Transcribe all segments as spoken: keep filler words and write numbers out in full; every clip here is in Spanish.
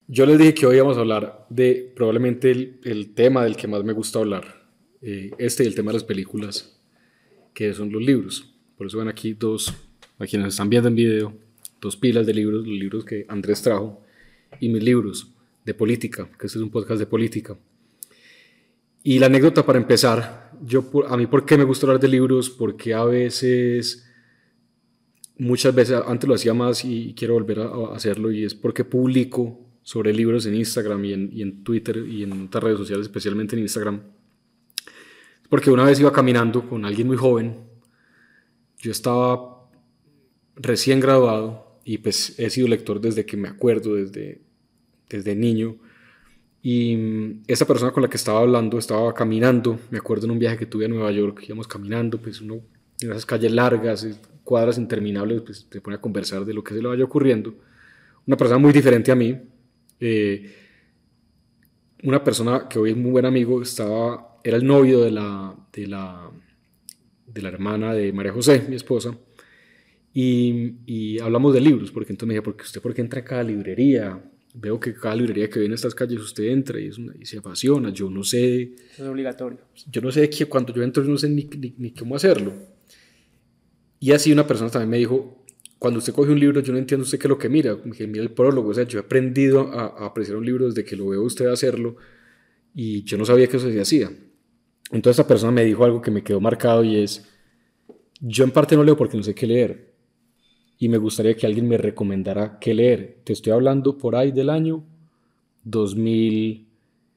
Yo les dije que hoy íbamos a hablar de probablemente el, el tema del que más me gusta hablar, eh, este y el tema de las películas, que son los libros. Por eso ven aquí dos, a quienes están viendo en video, dos pilas de libros, los libros que Andrés trajo y mis libros de política, que este es un podcast de política. Y la anécdota para empezar, yo, a mí por qué me gusta hablar de libros, porque a veces, muchas veces, antes lo hacía más y quiero volver a hacerlo, y es porque publico sobre libros en Instagram y en, y en Twitter y en otras redes sociales, especialmente en Instagram. Porque una vez iba caminando con alguien muy joven, yo estaba recién graduado y pues he sido lector desde que me acuerdo, desde, desde niño, y esa persona con la que estaba hablando estaba caminando, me acuerdo en un viaje que tuve a Nueva York, íbamos caminando, pues uno en esas calles largas, cuadras interminables, pues se pone a conversar de lo que se le vaya ocurriendo. Una persona muy diferente a mí, eh, una persona que hoy es muy buen amigo, estaba, era el novio de la, de la, de la hermana de María José, mi esposa, y, y hablamos de libros, porque entonces me dije, ¿por qué usted por qué entra a cada librería? Veo que cada librería que viene a estas calles usted entra y, es una, y se apasiona. Yo no sé. Eso es obligatorio. Yo no sé que cuando yo entro, yo no sé ni, ni, ni cómo hacerlo. Y así una persona también me dijo: cuando usted coge un libro, yo no entiendo usted qué es lo que mira. Que mira el prólogo. O sea, yo he aprendido a, a apreciar un libro desde que lo veo usted hacerlo y yo no sabía que eso se hacía. Entonces, esta persona me dijo algo que me quedó marcado y es: yo en parte no leo porque no sé qué leer. Y me gustaría que alguien me recomendara qué leer. Te estoy hablando por ahí del año dos mil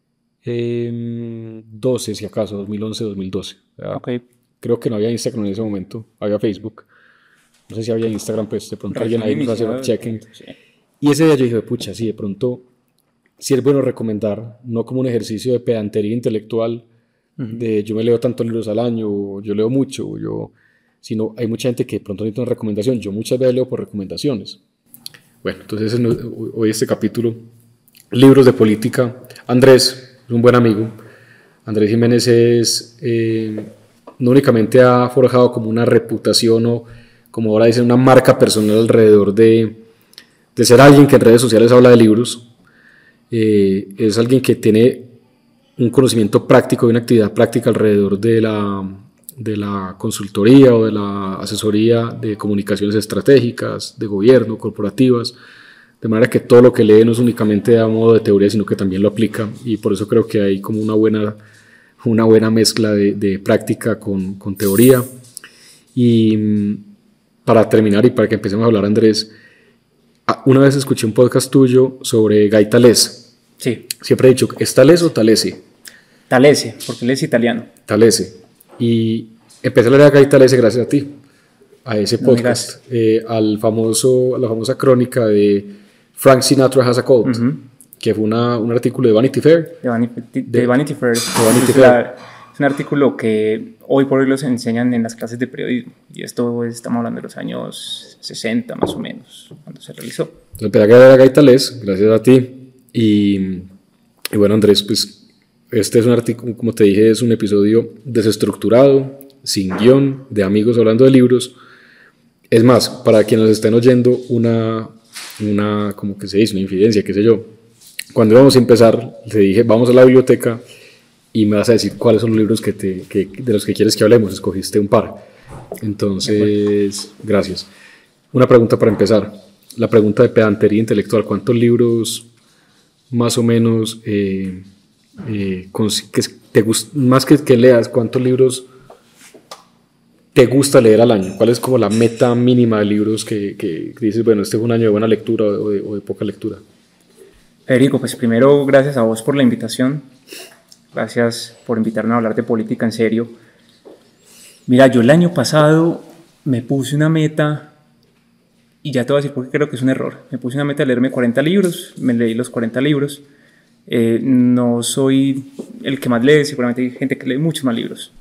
doce, si acaso, dos mil once, dos mil doce. O sea, okay. Creo que no había Instagram en ese momento, había Facebook. No sé si había Instagram, pues de pronto pero alguien ahí nos hace un check-in. Sí. Y ese día yo dije, pucha, sí, de pronto sí es bueno recomendar, no como un ejercicio de pedantería intelectual, uh-huh. de yo me leo tantos libros al año, o yo leo mucho, o yo... sino hay mucha gente que de pronto necesita una recomendación. Yo muchas veces leo por recomendaciones. Bueno, entonces hoy este capítulo, libros de política. Andrés es un buen amigo. Andrés Jiménez es, eh, no únicamente ha forjado como una reputación o, como ahora dicen, una marca personal alrededor de, de ser alguien que en redes sociales habla de libros. Eh, es alguien que tiene un conocimiento práctico y una actividad práctica alrededor de la... de la consultoría o de la asesoría de comunicaciones estratégicas, de gobierno, corporativas, de manera que todo lo que lee no es únicamente a modo de teoría, sino que también lo aplica, y por eso creo que hay como una buena, una buena mezcla de, de práctica con, con teoría. Y para terminar y para que empecemos a hablar, Andrés, una vez escuché un podcast tuyo sobre Guy Talese. Sí. Siempre he dicho, ¿es Talese o Talese? Talese, porque él es italiano. Talese. Y empecé a leer a Guy Talese gracias a ti, a ese podcast, no eh, al famoso, a la famosa crónica de Frank Sinatra Has a Cold, uh-huh. que fue una, un artículo de Vanity Fair. De Vanity, de, de Vanity Fair. De Vanity es, Fair. La, es un artículo que hoy por hoy los enseñan en las clases de periodismo, y esto estamos hablando de los años sesenta más o menos, cuando se realizó. Entonces empecé a leer a Guy Talese gracias a ti, y, y bueno, Andrés, pues este es un artículo, como te dije, es un episodio desestructurado, sin guión, de amigos hablando de libros. Es más, para quienes nos estén oyendo, una, una como que se dice, una infidencia, qué sé yo. Cuando íbamos a empezar, te dije, vamos a la biblioteca y me vas a decir cuáles son los libros que te, que, de los que quieres que hablemos. Escogiste un par. Entonces, gracias. Una pregunta para empezar. La pregunta de pedantería intelectual. ¿Cuántos libros más o menos... Eh, Eh, que te gust- más que, que leas, cuántos libros te gusta leer al año? ¿Cuál es como la meta mínima de libros que, que dices, bueno, este es un año de buena lectura o de, o de poca lectura? Federico, pues primero gracias a vos por la invitación, gracias por invitarme a hablar de política en serio. Mira, yo el año pasado me puse una meta, y ya te voy a decir por qué creo que es un error. Me puse una meta de leerme cuarenta libros, me leí los cuarenta libros. Eh, no soy el que más lee, seguramente hay gente que lee muchos más libros.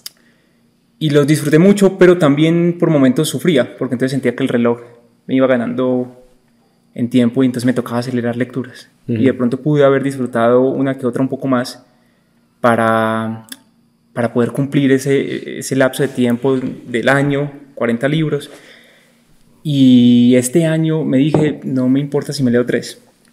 Y los disfruté mucho, pero también por momentos sufría, porque entonces sentía que el reloj me iba ganando en tiempo y entonces me tocaba acelerar lecturas. Uh-huh. Y de pronto pude haber disfrutado una que otra un poco más para, para poder cumplir ese, ese lapso de tiempo del año, cuarenta libros. Y este año me dije, no me importa si me leo tres.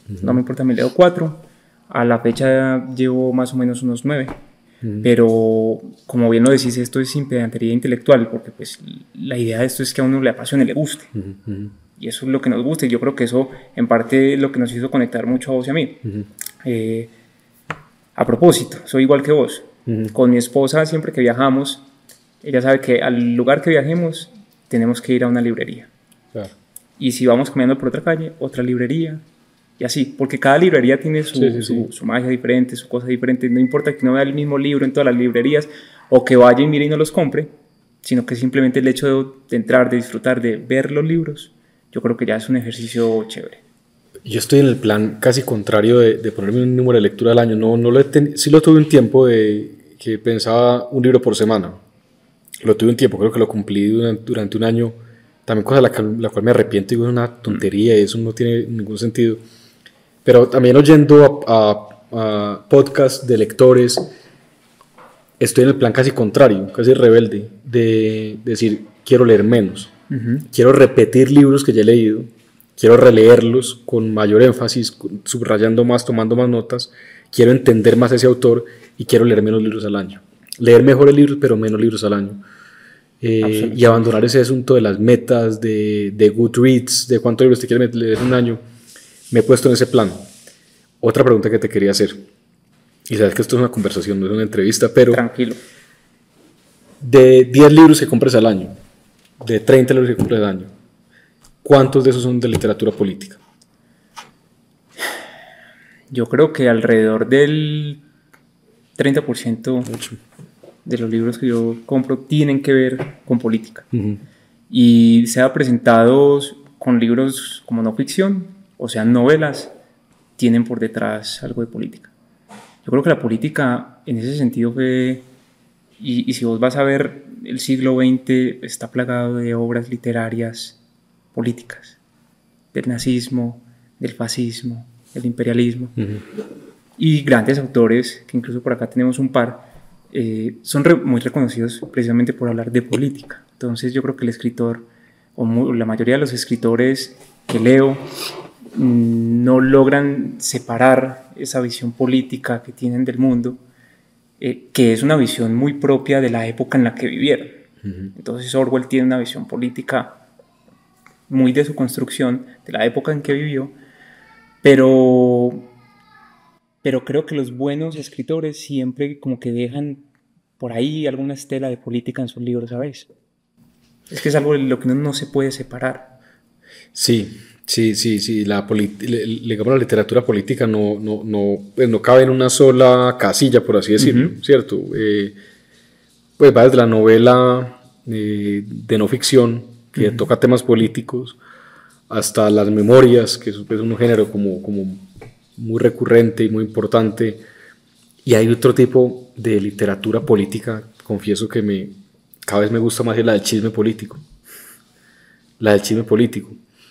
Uh-huh. No me importa, me leo cuatro. A la fecha llevo más o menos unos nueve. Uh-huh. Pero, como bien lo decís, esto es sin pedantería intelectual, porque pues la idea de esto es que a uno le apasione, le guste. Uh-huh. Y eso es lo que nos gusta, y yo creo que eso en parte es lo que nos hizo conectar mucho a vos y a mí. Uh-huh. Eh, a propósito, soy igual que vos. Uh-huh. Con mi esposa, siempre que viajamos, ella sabe que al lugar que viajemos tenemos que ir a una librería. Claro. Y si vamos caminando por otra calle, otra librería, y así, porque cada librería tiene su, sí, sí, su, sí. su magia diferente, su cosa diferente. No importa que no vea el mismo libro en todas las librerías, o que vaya y mire y no los compre, sino que simplemente el hecho de, de entrar, de disfrutar, de ver los libros, yo creo que ya es un ejercicio chévere. Yo estoy en el plan casi contrario de, de ponerme un número de lectura al año. No, no lo he ten... Sí lo tuve un tiempo de que pensaba un libro por semana. Lo tuve un tiempo, creo que lo cumplí durante, durante un año. También cosa la, la cual me arrepiento, digo, es una tontería, eso no tiene ningún sentido. Pero también oyendo a, a, a podcasts de lectores, estoy en el plan casi contrario, casi rebelde, de decir, quiero leer menos. Uh-huh. Quiero repetir libros que ya he leído, quiero releerlos con mayor énfasis, subrayando más, tomando más notas, quiero entender más a ese autor y quiero leer menos libros al año. Leer mejores libros, pero menos libros al año. Eh, y abandonar ese asunto de las metas, de, de Goodreads, de cuántos libros te quieres leer en un año. Me he puesto en ese plan. Otra pregunta que te quería hacer, y sabes que esto es una conversación, no es una entrevista, pero tranquilo. De diez libros que compres al año, de treinta libros que compres al año, ¿cuántos de esos son de literatura política? Yo creo que alrededor del treinta por ciento Mucho. De los libros que yo compro tienen que ver con política. Uh-huh. Y sea presentados con libros como no ficción, o sean novelas, tienen por detrás algo de política. Yo creo que la política en ese sentido fue, y, y si vos vas a ver, el siglo veinte está plagado de obras literarias políticas, del nazismo, del fascismo, del imperialismo. Uh-huh. Y grandes autores, que incluso por acá tenemos un par, eh, son re, muy reconocidos precisamente por hablar de política. Entonces yo creo que el escritor, o muy, la mayoría de los escritores que leo, no logran separar esa visión política que tienen del mundo, eh, que es una visión muy propia de la época en la que vivieron. Uh-huh. Entonces Orwell tiene una visión política muy de su construcción, de la época en que vivió, pero... pero creo que los buenos escritores siempre como que dejan por ahí alguna estela de política en sus libros, ¿sabes? Es que es algo de lo que no, no se puede separar. Sí, sí, sí, sí. La, polit- digamos, la literatura política no, no, no, pues no cabe en una sola casilla, por así decirlo, uh-huh. ¿cierto? Eh, pues va desde la novela eh, de no ficción, que uh-huh. toca temas políticos, hasta las memorias, que es, es un género como... como muy recurrente y muy importante, y hay otro tipo de literatura política, confieso que me, cada vez me gusta más, es la del chisme político, la del chisme político,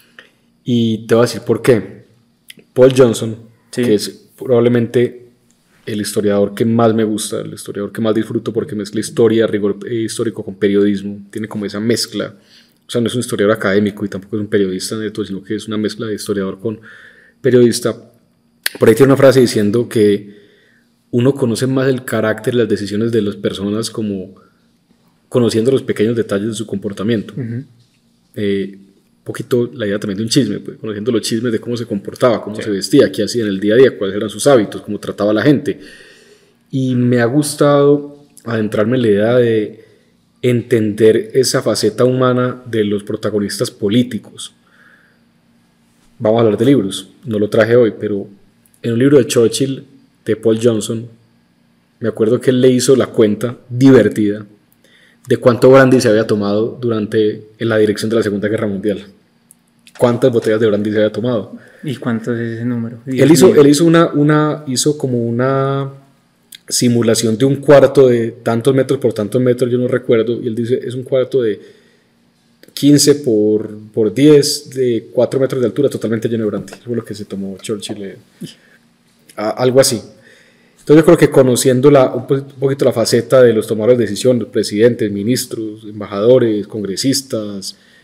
y te voy a decir por qué. Paul Johnson, sí. que es probablemente el historiador que más me gusta, el historiador que más disfruto, porque mezcla historia, rigor histórico con periodismo, tiene como esa mezcla, o sea, no es un historiador académico y tampoco es un periodista neto, sino que es una mezcla de historiador con periodista. Por ahí tiene una frase diciendo que uno conoce más el carácter y las decisiones de las personas como conociendo los pequeños detalles de su comportamiento. Uh-huh. Eh, un poquito la idea también de un chisme, pues, conociendo los chismes de cómo se comportaba, cómo sí. se vestía, qué hacía en el día a día, cuáles eran sus hábitos, cómo trataba a la gente. Y me ha gustado adentrarme en la idea de entender esa faceta humana de los protagonistas políticos. Vamos a hablar de libros, no lo traje hoy, pero en un libro de Churchill, de Paul Johnson, me acuerdo que él le hizo la cuenta divertida de cuánto brandy se había tomado durante en la dirección de la Segunda Guerra Mundial. ¿Cuántas botellas de brandy se había tomado? ¿Y cuánto es ese número? Él hizo, él hizo, una, una, hizo como una simulación de un cuarto de tantos metros por tantos metros, yo no recuerdo, y él dice, es un cuarto de quince por, por diez, de cuatro metros de altura, totalmente lleno de brandy. Eso fue lo que se tomó Churchill, eh, a, algo así. Entonces yo creo que conociendo la, un poquito la faceta de los tomadores de decisión, los presidentes, ministros, embajadores, congresistas,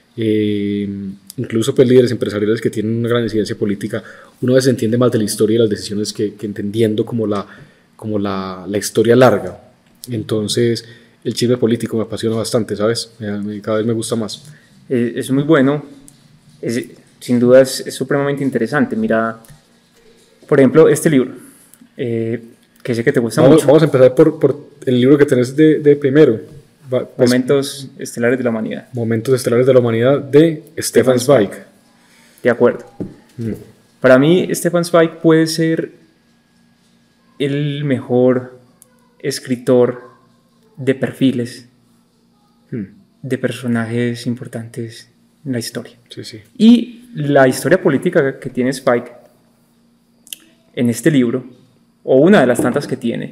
eh, incluso pues, líderes empresariales que tienen una gran incidencia política, uno a veces entiende más de la historia y las decisiones que, que entendiendo como, la, como la, la historia larga. Entonces, el chisme político me apasiona bastante, ¿sabes? Me, cada vez me gusta más. Eh, es muy bueno, es, sin duda es, es supremamente interesante. Mira, por ejemplo, este libro, eh, que sé que te gusta vamos, mucho. Vamos a empezar por, por el libro que tenés de, de primero. Va, pues, Momentos estelares de la humanidad. Momentos estelares de la humanidad de Stefan Zweig. De acuerdo. Mm. Para mí, Stefan Zweig puede ser el mejor escritor de perfiles, mm. de personajes importantes en la historia. Sí, sí. Y la historia política que tiene Zweig en este libro, o una de las tantas que tiene,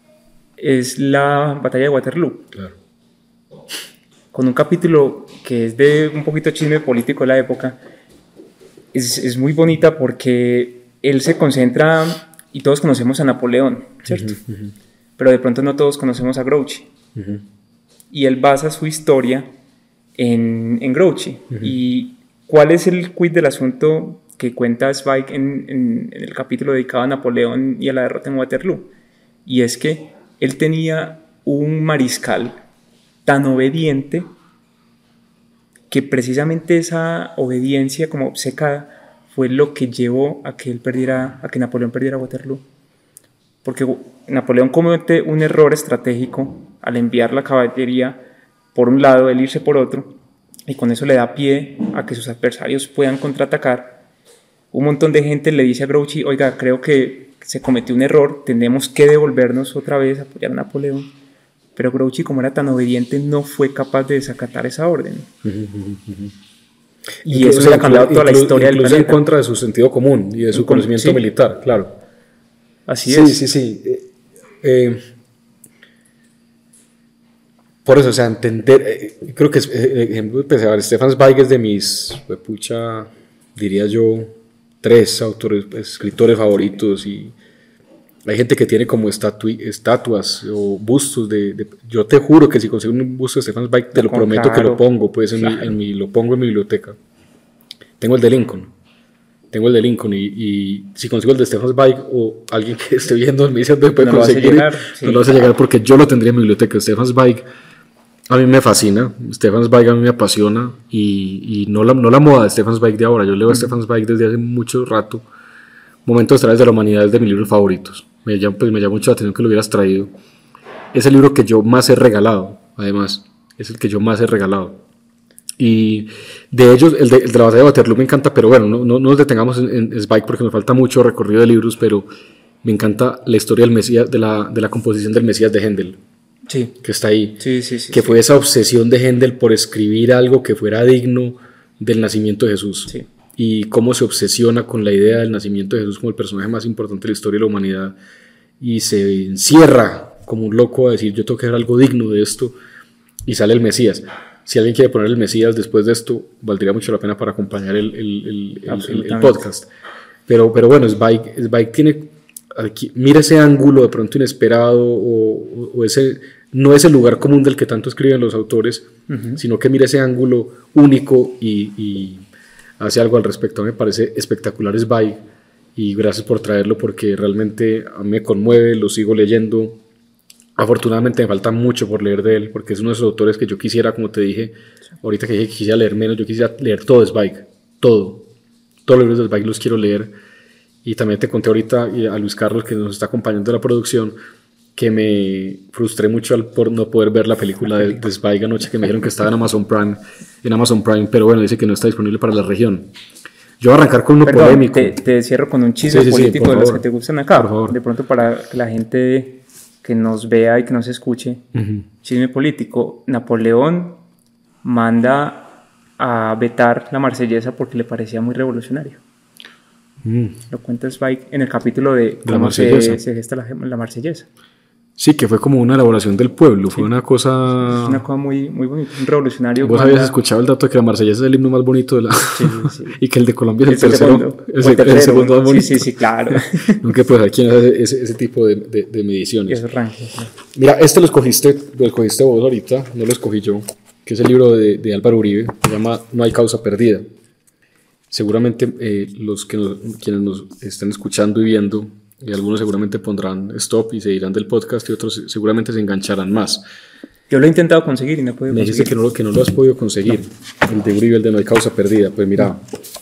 es la batalla de Waterloo. Claro. Con un capítulo que es de un poquito chisme político de la época. Es, es muy bonita porque él se concentra, y todos conocemos a Napoleón, ¿cierto? Uh-huh, uh-huh. Pero de pronto no todos conocemos a Grouchy. Uh-huh. Y él basa su historia en, en Grouchy. Uh-huh. ¿Y cuál es el quid del asunto que cuenta Zweig en, en, en el capítulo dedicado a Napoleón y a la derrota en Waterloo? Y es que él tenía un mariscal tan obediente que precisamente esa obediencia como obcecada fue lo que llevó a que él perdiera, a que Napoleón perdiera Waterloo. Porque Napoleón comete un error estratégico al enviar la caballería por un lado, él irse por otro, y con eso le da pie a que sus adversarios puedan contraatacar. Un montón de gente le dice a Grouchy, oiga, creo que se cometió un error, tenemos que devolvernos otra vez a apoyar a Napoleón. Pero Grouchy, como era tan obediente, no fue capaz de desacatar esa orden. Uh-huh, uh-huh. Y incluso, eso le ha cambiado toda la historia del planeta. En contra de su sentido común y de su conocimiento sí. militar, claro. Así sí, es. Sí, sí, sí. Eh, eh, por eso, o sea, entender, eh, creo que, eh, ejemplo, pues, a ver, Stefan Zweig es de mis, pucha, diría yo, tres autores, escritores favoritos, y hay gente que tiene como estatu- estatuas o bustos de, de... Yo te juro que si consigo un busto de Stefan Zweig, te lo con, prometo claro, que lo pongo, pues en, claro. mi, en mi, lo pongo en mi biblioteca. Tengo el de Lincoln. Tengo el de Lincoln y, y si consigo el de Stefan Zweig o alguien que esté viendo me dice dónde puede no conseguir, lo llegar, sí, no lo vas a llegar porque yo lo tendría en mi biblioteca. Stefan Zweig a mí me fascina, Stefan Zweig a mí me apasiona y, y no, la, no la moda de Stefan Zweig de ahora. Yo leo a Stefan Zweig desde hace mucho rato. Momentos estelares de la humanidad es de mis libros favoritos. Me llama, pues, me llama mucho la atención que lo hubieras traído. Es el libro que yo más he regalado, además. Es el que yo más he regalado. Y de ellos, el de, el de la batalla de Waterloo me encanta, pero bueno, no, no, no nos detengamos en, en Zweig porque me falta mucho recorrido de libros, pero me encanta la historia del Mesías, de la, de la composición del Mesías de Händel. Sí. Que está ahí. Sí, sí, sí, que sí. fue esa obsesión de Händel por escribir algo que fuera digno del nacimiento de Jesús. Sí. Y cómo se obsesiona con la idea del nacimiento de Jesús como el personaje más importante de la historia de la humanidad y se encierra como un loco a decir yo tengo que hacer algo digno de esto y sale el Mesías. Si alguien quiere poner el Mesías después de esto, valdría mucho la pena para acompañar el, el, el, el, el podcast. Pero, pero bueno, Zweig, Zweig tiene, aquí, mira ese ángulo de pronto inesperado o, o ese, no es el lugar común del que tanto escriben los autores, uh-huh. sino que mira ese ángulo único y, y hace algo al respecto. Me parece espectacular Zweig y gracias por traerlo porque realmente a mí me conmueve, lo sigo leyendo. Afortunadamente me falta mucho por leer de él porque es uno de esos autores que yo quisiera, como te dije ahorita que dije que quisiera leer menos, yo quisiera leer todo de Zweig, todo, todos los libros de Zweig los quiero leer. Y también te conté ahorita a Luis Carlos que nos está acompañando en la producción que me frustré mucho al por no poder ver la película de, de Zweig anoche, que me dijeron que estaba en Amazon Prime, en Amazon Prime, pero bueno, dice que no está disponible para la región. Yo voy a arrancar con uno Perdón, polémico. Te, te cierro con un chisme sí, sí, político sí, de los favor. que te gustan acá. Por favor. De pronto para que la gente que nos vea y que nos escuche, uh-huh. chisme político. Napoleón manda a vetar la Marsellesa porque le parecía muy revolucionario. Mm. Lo cuenta Zweig en el capítulo de, de cómo se, se gesta la, la Marsellesa. Sí, que fue como una elaboración del pueblo, fue sí. una cosa... Es una cosa muy, muy bonita, un revolucionario. Vos habías escuchado el dato de que la Marsellesa es el himno más bonito de la... Sí, sí. y que el de Colombia es el, el tercero. Segundo, el, el, tercero, el segundo más bonito. Sí, sí, sí, claro. Aunque pues aquí no hace ese, ese tipo de, de, de mediciones. Y esos ranking, sí. Mira, este lo escogiste, lo escogiste vos ahorita, no lo escogí yo. que es el libro de, de Álvaro Uribe, se llama No hay causa perdida. Seguramente eh, los que nos, quienes nos estén escuchando y viendo, y algunos seguramente pondrán stop y se irán del podcast y otros seguramente se engancharán más. Yo lo he intentado conseguir y no he podido Me conseguir. dijiste que no, que no lo has podido conseguir, no. El de Uribe, el de No hay causa perdida. Pues mira,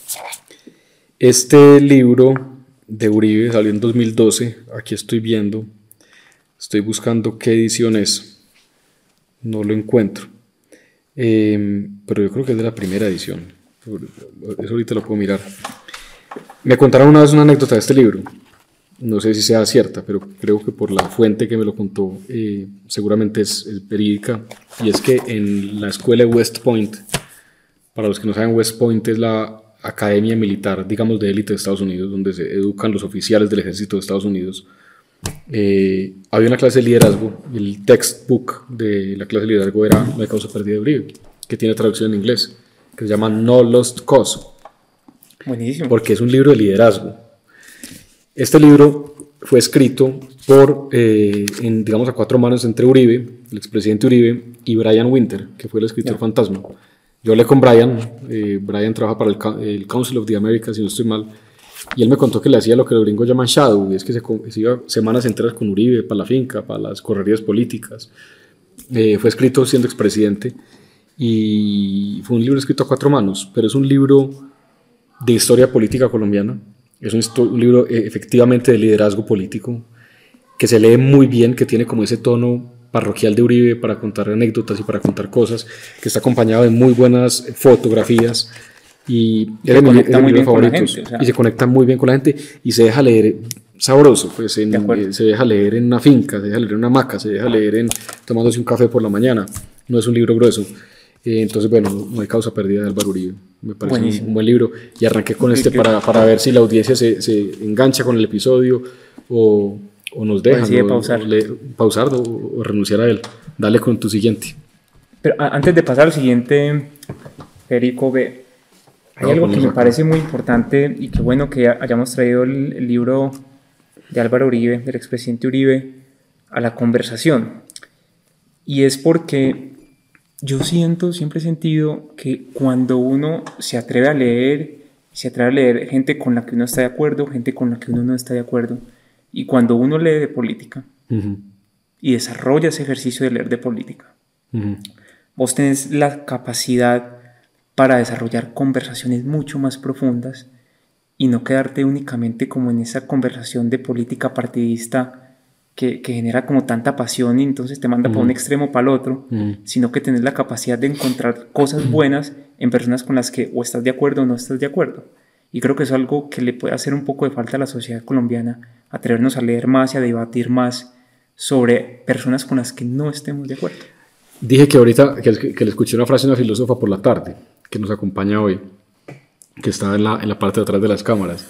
este libro de Uribe salió en dos mil doce, aquí estoy viendo, estoy buscando qué edición es, no lo encuentro, eh, pero yo creo que es de la primera edición, eso ahorita lo puedo mirar. Me contaron una vez una anécdota de este libro, no sé si sea cierta, pero creo que por la fuente que me lo contó eh, seguramente es, es verídica, y es que en la escuela de West Point, para los que no saben, West Point es la academia militar, digamos, de élite de Estados Unidos, donde se educan los oficiales del ejército de Estados Unidos. Eh, había una clase de liderazgo, el textbook de la clase de liderazgo era No hay causa perdida de Uribe, que tiene traducción en inglés, que se llama No Lost Cause. Buenísimo. Porque es un libro de liderazgo. Este libro fue escrito por, eh, en, digamos, a cuatro manos entre Uribe, el expresidente Uribe, y Brian Winter, que fue el escritor yeah. fantasma. Yo hablé con Brian, eh, Brian trabaja para el, el Council of the Americas, si no estoy mal, y él me contó que le hacía lo que los gringos llaman shadow, y es que se, se iba semanas enteras con Uribe para la finca, para las correrías políticas. Eh, fue escrito siendo expresidente, y fue un libro escrito a cuatro manos, pero es un libro de historia política colombiana. Es un, un libro eh, efectivamente de liderazgo político, que se lee muy bien, que tiene como ese tono parroquial de Uribe para contar anécdotas y para contar cosas, que está acompañado de muy buenas fotografías y se conecta muy bien con la gente, o sea, y se conecta muy bien con la gente y se deja leer sabroso, pues en, eh, se deja leer en una finca, se deja leer en una hamaca, se deja leer en, tomándose un café por la mañana, no es un libro grueso. Eh, entonces, bueno, No hay causa perdida de Álvaro Uribe, me parece un, un buen libro, y arranqué con este para, para ver si la audiencia se, se engancha con el episodio o, o nos deja o, pausar, o, le, pausar o, o renunciar a él. Dale con tu siguiente. Pero antes de pasar al siguiente, Federico, ve, hay no, algo que me acá. parece muy importante y que bueno que hayamos traído el, el libro de Álvaro Uribe, del expresidente Uribe, a la conversación, y es porque yo siento, siempre he sentido que cuando uno se atreve a leer, se atreve a leer gente con la que uno está de acuerdo, gente con la que uno no está de acuerdo, y cuando uno lee de política uh-huh. y desarrolla ese ejercicio de leer de política, uh-huh. vos tenés la capacidad para desarrollar conversaciones mucho más profundas y no quedarte únicamente como en esa conversación de política partidista Que, que genera como tanta pasión y entonces te manda mm. para un extremo para el otro, mm. sino que tenés la capacidad de encontrar cosas buenas en personas con las que o estás de acuerdo o no estás de acuerdo. Y creo que es algo que le puede hacer un poco de falta a la sociedad colombiana, atrevernos a leer más y a debatir más sobre personas con las que no estemos de acuerdo. Dije que ahorita, que, que le escuché una frase de una filósofa por la tarde, que nos acompaña hoy, que estaba en la, en la parte de atrás de las cámaras,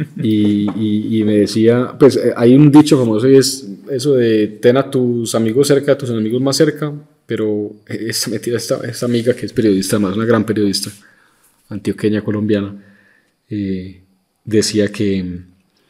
y, y, y me decía, pues eh, hay un dicho famoso y es eso de ten a tus amigos cerca, a tus enemigos más cerca, pero esta, esta, esta amiga que es periodista, más una gran periodista, antioqueña, colombiana, eh, decía que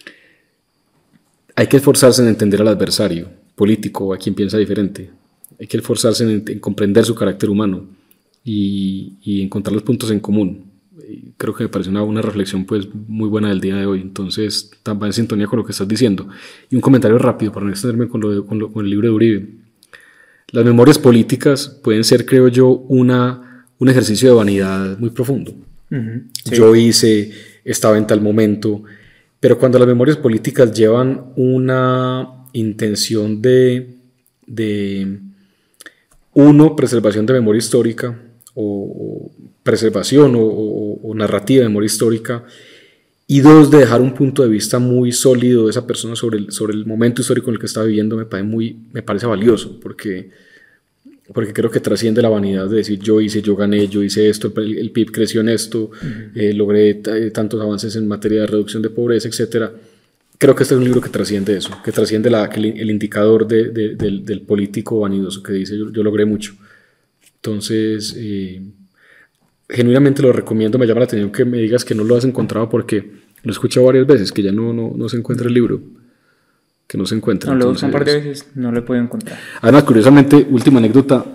hay que esforzarse en entender al adversario político, a quien piensa diferente, hay que esforzarse en, en comprender su carácter humano y, y encontrar los puntos en común. Creo que me parece una, una reflexión pues muy buena del día de hoy, entonces va en sintonía con lo que estás diciendo. Y un comentario rápido para no extenderme con, lo de, con, lo, con el libro de Uribe. Las memorias políticas pueden ser, creo yo, una, un ejercicio de vanidad muy profundo. Uh-huh, sí. Yo hice, estaba en tal momento, pero cuando las memorias políticas llevan una intención de, de uno, preservación de memoria histórica, o preservación o, o, o narrativa de memoria histórica, y dos, de dejar un punto de vista muy sólido de esa persona sobre el, sobre el momento histórico en el que está viviendo, me parece, muy, me parece valioso, porque, porque creo que trasciende la vanidad de decir yo hice, yo gané, yo hice esto, el, el P I B creció en esto, uh-huh. eh, logré t- tantos avances en materia de reducción de pobreza, etcétera. Creo que este es un libro que trasciende eso, que trasciende la, el, el indicador de, de, del, del político vanidoso que dice yo, yo logré mucho. Entonces, eh, genuinamente lo recomiendo, me llama la atención que me digas que no lo has encontrado porque lo he escuchado varias veces, que ya no, no, no se encuentra el libro, que no se encuentra. No, lo busco un par de veces, no lo he podido encontrar. Además, curiosamente, última anécdota,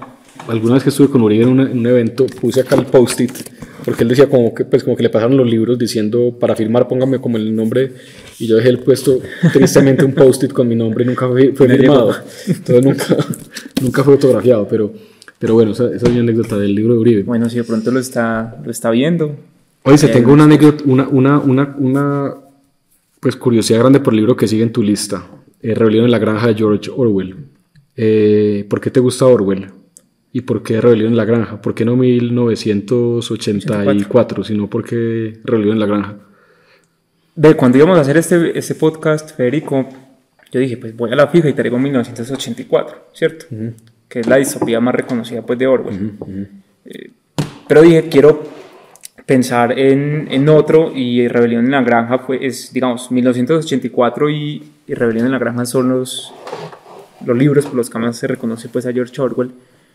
alguna vez que estuve con Uribe en, una, en un evento, puse acá el post-it, porque él decía como que, pues, como que le pasaron los libros diciendo, para firmar póngame como el nombre, y yo dejé el puesto tristemente un post-it con mi nombre y nunca fue, fue firmado, entonces nunca, nunca fue fotografiado, pero, pero bueno, esa, esa es mi anécdota del libro de Uribe. Bueno, si de pronto lo está, lo está viendo. Oye, se tengo una anécdota, una, una, una, una pues, curiosidad grande por el libro que sigue en tu lista, eh, Rebelión en la Granja de George Orwell. Eh, ¿Por qué te gusta Orwell? ¿Y por qué Rebelión en la Granja? ¿Por qué no mil novecientos ochenta y cuatro, sino por qué Rebelión en la Granja? De cuando íbamos a hacer este, este podcast, Federico, yo dije, pues voy a la fija y traigo mil novecientos ochenta y cuatro, ¿cierto? Uh-huh. Que es la distopía más reconocida pues, de Orwell. Uh-huh, uh-huh. Eh, pero dije, quiero pensar en, en otro, y Rebelión en la Granja pues, es, digamos, mil novecientos ochenta y cuatro y, y Rebelión en la Granja son los, los libros por los que más se reconoce pues, a George Orwell.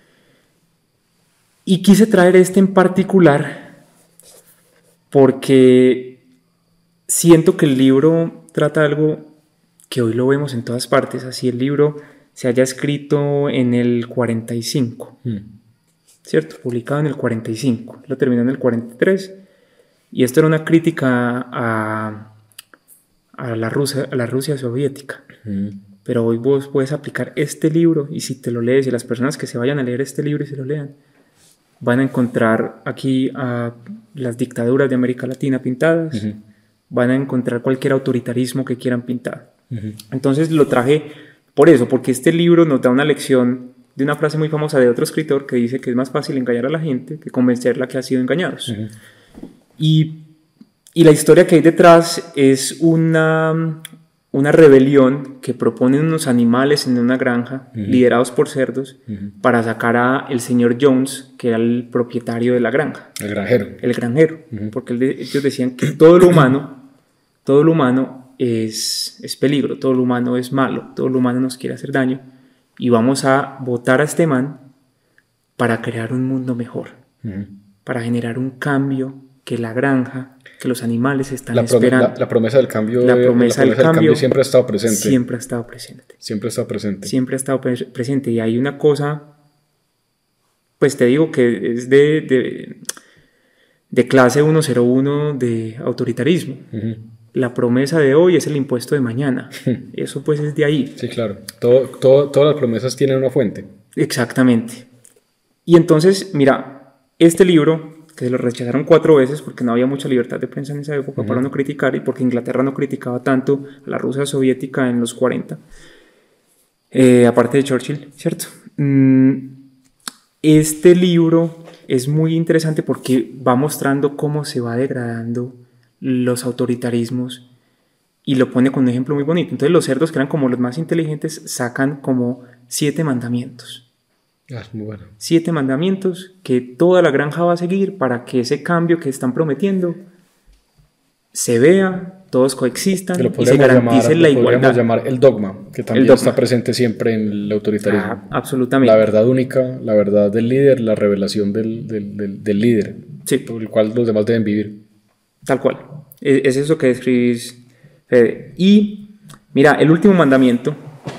Y quise traer este en particular porque siento que el libro trata algo que hoy lo vemos en todas partes, así el libro se haya escrito en el cuarenta y cinco, mm. ¿cierto? Publicado en el cuarenta y cinco, lo terminó en el cuarenta y tres, y esto era una crítica a, a, la, Rusia, a la Rusia soviética. Mm. Pero hoy vos puedes aplicar este libro, y si te lo lees, y las personas que se vayan a leer este libro y se lo lean, van a encontrar aquí a las dictaduras de América Latina pintadas, uh-huh. van a encontrar cualquier autoritarismo que quieran pintar. Uh-huh. Entonces lo traje por eso, porque este libro nos da una lección de una frase muy famosa de otro escritor que dice que es más fácil engañar a la gente que convencerla que ha sido engañados. Uh-huh. Y, y la historia que hay detrás es una, una rebelión que proponen unos animales en una granja, uh-huh. liderados por cerdos, uh-huh. para sacar a el señor Jones, que era el propietario de la granja. El granjero. El granjero, uh-huh. porque ellos decían que todo lo humano, todo lo humano es, es peligro, todo lo humano es malo, todo lo humano nos quiere hacer daño, y vamos a votar a este man para crear un mundo mejor, uh-huh. para generar un cambio que la granja, que los animales están la esperando. La, la promesa del cambio, la promesa, la promesa del, cambio, del cambio siempre ha estado presente. Siempre ha estado presente. Siempre ha estado presente. Siempre ha estado pre- presente. Y hay una cosa, pues te digo que es de, de, de clase ciento uno de autoritarismo. Uh-huh. La promesa de hoy es el impuesto de mañana. Uh-huh. Eso pues es de ahí. Sí, claro. Todo, todo, todas las promesas tienen una fuente. Exactamente. Y entonces, mira, este libro, que se lo rechazaron cuatro veces porque no había mucha libertad de prensa en esa época, uh-huh. para no criticar, y porque Inglaterra no criticaba tanto a la Rusia soviética en los cuarenta, eh, aparte de Churchill, ¿cierto? Mm, este libro es muy interesante porque va mostrando cómo se va degradando los autoritarismos, y lo pone con un ejemplo muy bonito. Entonces los cerdos, que eran como los más inteligentes, sacan como siete mandamientos. Ah, muy bueno. Siete mandamientos que toda la granja va a seguir para que ese cambio que están prometiendo se vea, todos coexistan y se garantice llamar, la igualdad. Lo podríamos llamar el dogma, que también dogma. Está presente siempre en el autoritarismo. Ah, absolutamente. La verdad única, la verdad del líder, la revelación del, del, del, del líder, sí. por el cual los demás deben vivir. Tal cual. Es eso que describís, Fede. Y mira, el último mandamiento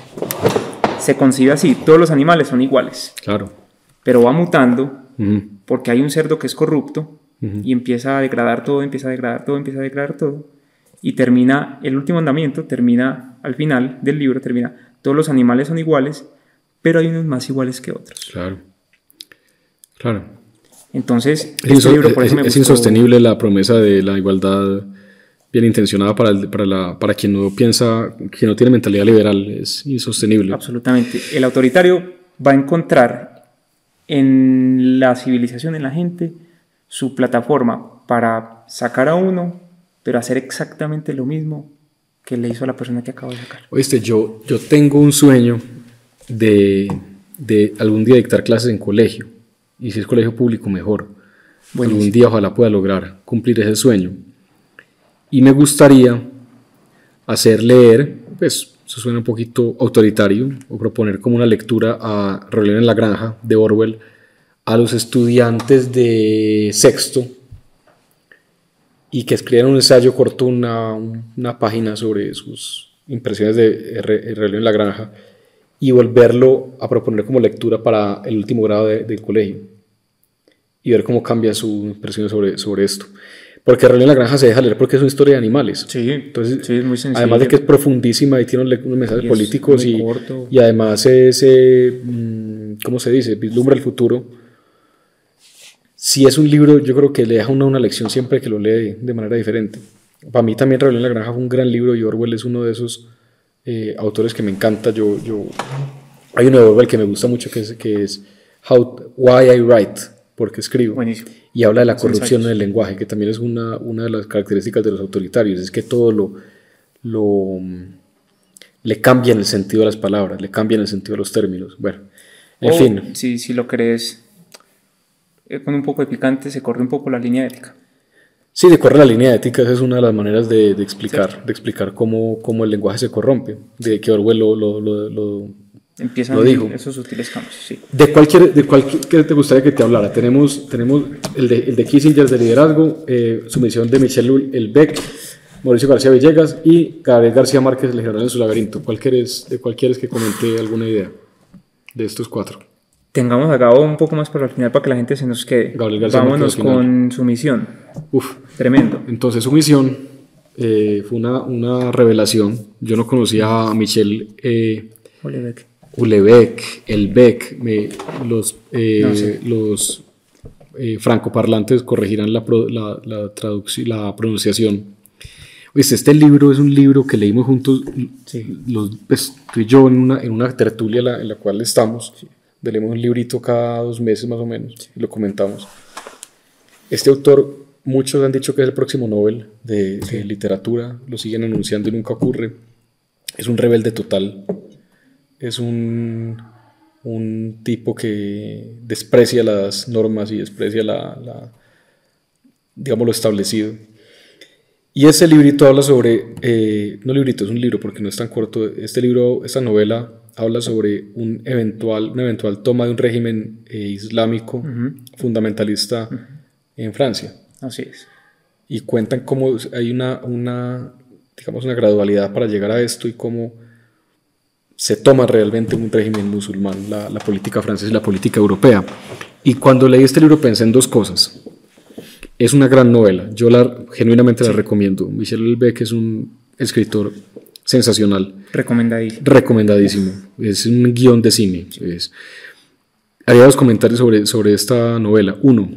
se concibe así: todos los animales son iguales. Claro. Pero va mutando, uh-huh. porque hay un cerdo que es corrupto, uh-huh. y empieza a degradar todo, empieza a degradar todo, empieza a degradar todo, y termina, el último mandamiento termina al final del libro, termina: todos los animales son iguales, pero hay unos más iguales que otros. Claro. Claro. Entonces, este Inso- libro por eso es, me es gustó. Insostenible la promesa de la igualdad bien intencionada para, el, para, la, para quien no piensa, quien no tiene mentalidad liberal. Es insostenible. Absolutamente. El autoritario va a encontrar en la civilización, en la gente, su plataforma para sacar a uno, pero hacer exactamente lo mismo que le hizo a la persona que acabo de sacar. Oíste, yo, yo tengo un sueño de, de algún día dictar clases en colegio. Y si es colegio público, mejor. Buenísimo. Algún día ojalá pueda lograr cumplir ese sueño. Y me gustaría hacer leer, pues eso suena un poquito autoritario, o proponer como una lectura a Rebelión en la Granja de Orwell a los estudiantes de sexto, y que escribieran un ensayo corto, una, una página sobre sus impresiones de Rebelión en la Granja, y volverlo a proponer como lectura para el último grado de, del colegio y ver cómo cambia su impresión sobre, sobre esto. Porque Rebelión en la Granja se deja leer porque es una historia de animales. Sí, entonces, sí, es muy sencillo. Además de que es profundísima y tiene unos, unos mensajes y políticos y, y además es, eh, ¿cómo se dice? Vislumbra el futuro. Si es un libro, yo creo que le deja una, una lección siempre que lo lee de manera diferente. Para mí también Rebelión en la Granja fue un gran libro y Orwell es uno de esos eh, autores que me encanta. Yo, yo, hay uno de Orwell que me gusta mucho que es, que es How, Why I Write, porque escribo. Buenísimo. Y habla de la corrupción en el lenguaje, que también es una, una de las características de los autoritarios, es que todo lo, lo le cambian el sentido de las palabras, le cambian el sentido de los términos. Bueno, en o, fin. Si, si lo crees eh, con un poco de picante, se corre un poco la línea ética. Sí, se corre la línea ética, esa es una de las maneras de, de explicar, sí. de explicar cómo, cómo el lenguaje se corrompe, de que Orwell lo, lo, lo, lo empiezan lo dijo. Esos sutiles cambios, sí. ¿De cualquier, de cualquier te gustaría que te hablara? Tenemos, tenemos el, de, el de Kissinger de liderazgo, eh, Sumisión de Michel Houellebecq, Mauricio García Villegas y Gabriel García Márquez, El general en su laberinto. ¿Cuál quieres, ¿De cuál quieres que comente alguna idea de estos cuatro? Tengamos a Gabo un poco más para el final para que la gente se nos quede. Gabriel García Vámonos con Sumisión. Uf, tremendo. Entonces Sumisión eh, fue una, una revelación. Yo no conocía a Michel eh, Houellebecq. Houellebecq, el Beck, me, los, eh, no sé. los eh, francoparlantes corregirán la, pro, la, la, la pronunciación. Oye, este libro es un libro que leímos juntos, sí. los, pues, tú y yo, en una, en una tertulia la, en la cual estamos. Sí. Leemos un librito cada dos meses más o menos, sí. y lo comentamos. Este autor, muchos han dicho que es el próximo Nobel de, sí. de literatura, lo siguen anunciando y nunca ocurre. Es un rebelde total. Es un, un tipo que desprecia las normas y desprecia la, la, digamos, lo establecido. Y ese librito habla sobre, eh, no librito, es un libro porque no es tan corto. Este libro, esta novela habla sobre un eventual, una eventual toma de un régimen eh, islámico uh-huh. fundamentalista uh-huh. en Francia. Así es. Y cuentan cómo hay una, una, digamos, una gradualidad para llegar a esto y cómo se toma realmente un régimen musulmán, la, la política francesa y la política europea. Y cuando leí este libro pensé en dos cosas. Es una gran novela, yo la, genuinamente sí. la recomiendo. Michel Houellebecq es un escritor sensacional. Recomendadísimo. Recomendadísimo. Es un guión de cine. Sí. Es. Había dos comentarios sobre, sobre esta novela. Uno,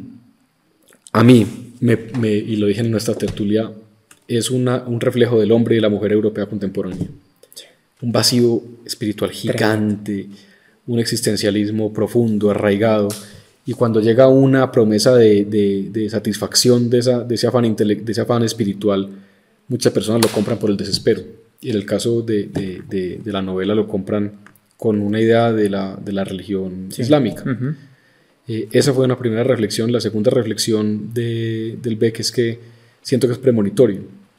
a mí, me, me, y lo dije en nuestra tertulia, es una, un reflejo del hombre y de la mujer europea contemporánea. Un vacío espiritual gigante, un existencialismo profundo, arraigado, y cuando llega una promesa de, de, de satisfacción de, esa, de, ese afán intele- de ese afán espiritual, muchas personas lo compran por el desespero, y en el caso de, de, de, de la novela lo compran con una idea de la, de la religión sí. islámica. Uh-huh. Eh, esa fue una primera reflexión. La segunda reflexión de, del Beck es que siento que es premonitorio.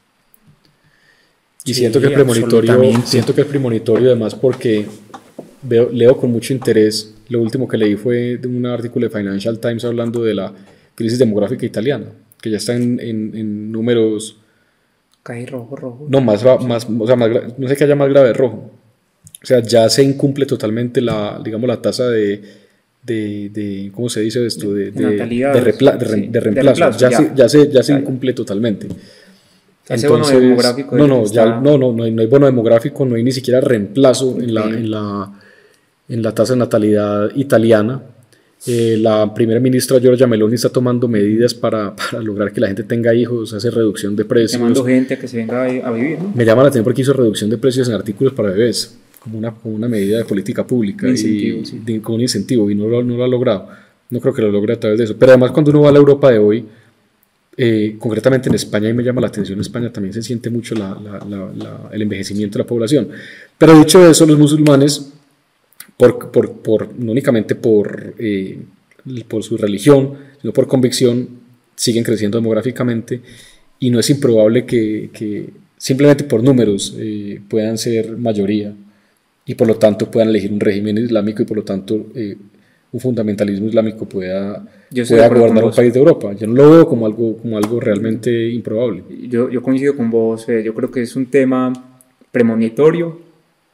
Y sí, siento que es premonitorio, siento que es premonitorio además porque veo, leo con mucho interés. Lo último que leí fue de un artículo de Financial Times hablando de la crisis demográfica italiana, que ya está en, en, en números... Cae rojo, rojo. No, más, más, o sea, más, no sé que haya más grave de rojo. O sea, ya se incumple totalmente la, digamos, la tasa de, de, de ¿cómo se dice esto? De, de, natalidad, de, repla, de, sí. de reemplazo. De reemplazo. Ya, ya. Se, ya se, ya se incumple totalmente. Ese bono demográfico. No, no, ya, no, no, no hay, no hay bono demográfico, no hay ni siquiera reemplazo en la, en la, en la tasa de natalidad italiana. Eh, la primera ministra Giorgia Meloni está tomando medidas para, para lograr que la gente tenga hijos, hace reducción de precios. Llamando gente a que se venga a vivir, ¿no? Me llama la atención porque hizo reducción de precios en artículos para bebés, como una, como una medida de política pública, un incentivo, y, sí. de, como un incentivo, y no lo, no lo ha logrado. No creo que lo logre a través de eso. Pero además, cuando uno va a la Europa de hoy, Eh, concretamente en España, y me llama la atención, en España también se siente mucho la, la, la, la, el envejecimiento de la población. Pero dicho eso, los musulmanes, por, por, por, no únicamente por, eh, por su religión, sino por convicción, siguen creciendo demográficamente, y no es improbable que, que simplemente por números eh, puedan ser mayoría, y por lo tanto puedan elegir un régimen islámico, y por lo tanto eh, un fundamentalismo islámico pueda, pueda gobernar un país de Europa. Yo no lo veo como algo, como algo realmente improbable. Yo, yo coincido con vos, eh, yo creo que es un tema premonitorio,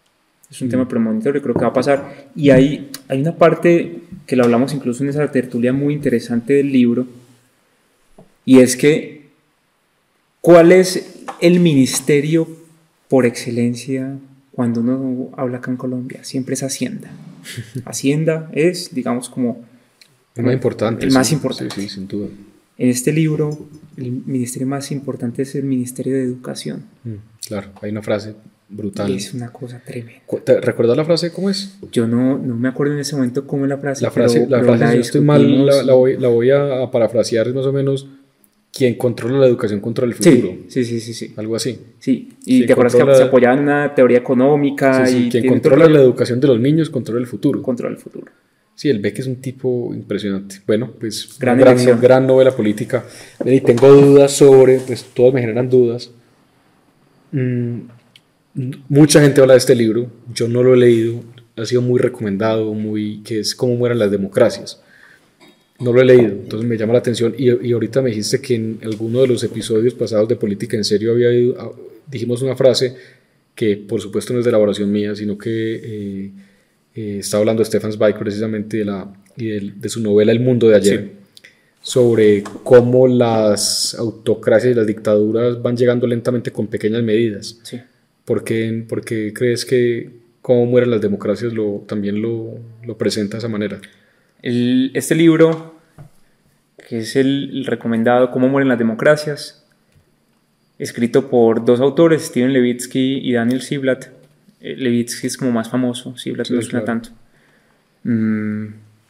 Es un mm. tema premonitorio, creo que va a pasar. Y hay, hay una parte que lo hablamos incluso en esa tertulia muy interesante del libro, y es que ¿cuál es el ministerio por excelencia cuando uno habla acá en Colombia? Siempre es Hacienda. Hacienda es, digamos, como el más importante. El más sí, importante. Sí, sí, sin duda. En este libro, el ministerio más importante es el Ministerio de Educación. Mm, claro, hay una frase brutal. Es una cosa tremenda. ¿Te recuerdas la frase cómo es? Yo no, no me acuerdo en ese momento cómo es la frase. La frase, pero, la pero frase la si yo estoy mal, la, la, voy, la voy a, a parafrasear, es más o menos: quien controla la educación controla el futuro. Sí, sí, sí, sí. Algo así. Sí, y quien te acuerdas controla... que se apoyaba en una teoría económica. Sí, sí, y quien controla la educación de los niños controla el futuro. Controla el futuro. Sí, el Beck es un tipo impresionante. Bueno, pues gran, una gran, gran novela política. Y tengo dudas sobre, pues todos me generan dudas. Mm, mucha gente habla de este libro, yo no lo he leído, ha sido muy recomendado, muy, que es Cómo mueran las democracias. No lo he leído, entonces me llama la atención. Y, y ahorita me dijiste que en alguno de los episodios pasados de Política en Serio había ido, dijimos una frase que por supuesto no es de elaboración mía, sino que... Eh, Eh, está hablando Stefan Zweig precisamente de, la, de, de su novela El mundo de ayer, sí. sobre cómo las autocracias y las dictaduras van llegando lentamente con pequeñas medidas. Sí. ¿Por qué, por qué crees que Cómo mueren las democracias lo, también lo, lo presenta de esa manera? El, este libro, que es el, el recomendado Cómo mueren las democracias, escrito por dos autores, Steven Levitsky y Daniel Ziblatt. Levitsky es como más famoso, Ziblatt sí, no suena claro. tanto. Mm.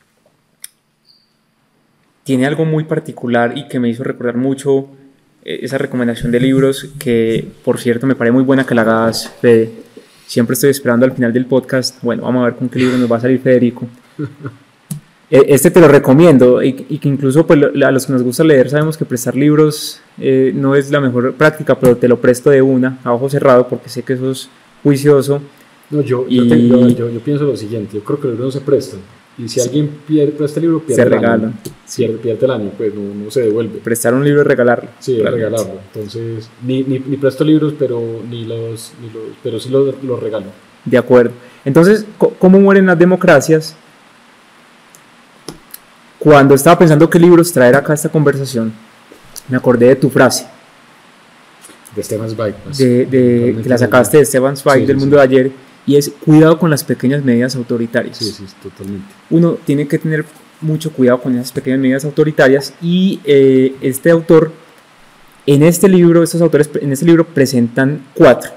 Tiene algo muy particular y que me hizo recordar mucho esa recomendación de libros, que por cierto me parece muy buena que la hagas, Fede. Siempre estoy esperando al final del podcast, bueno, vamos a ver con qué libro nos va a salir Federico. Este te lo recomiendo, y, y que incluso pues, a los que nos gusta leer sabemos que prestar libros eh, no es la mejor práctica, pero te lo presto de una, a ojo cerrado, porque sé que eso es juicioso. No, yo, y... yo, te, yo, yo, yo pienso lo siguiente, yo creo que los libros no se prestan, y si alguien pierde, presta el libro, pierde se el regalan. año, pierde, pierde el año, pues no, no se devuelve. Prestar un libro es regalarlo. Sí, es regalarlo, entonces ni, ni, ni presto libros, pero, ni los, ni los, pero sí los, los regalo. De acuerdo, entonces, ¿cómo mueren las democracias? Cuando estaba pensando qué libros traer acá a esta conversación, me acordé de tu frase. De Stefan Zweig. De, de, que la sacaste de Stefan Zweig, sí, del sí, mundo sí. de ayer, y es cuidado con las pequeñas medidas autoritarias. Sí, sí, totalmente. Uno tiene que tener mucho cuidado con esas pequeñas medidas autoritarias, y eh, este autor, en este libro, estos autores en este libro presentan cuatro,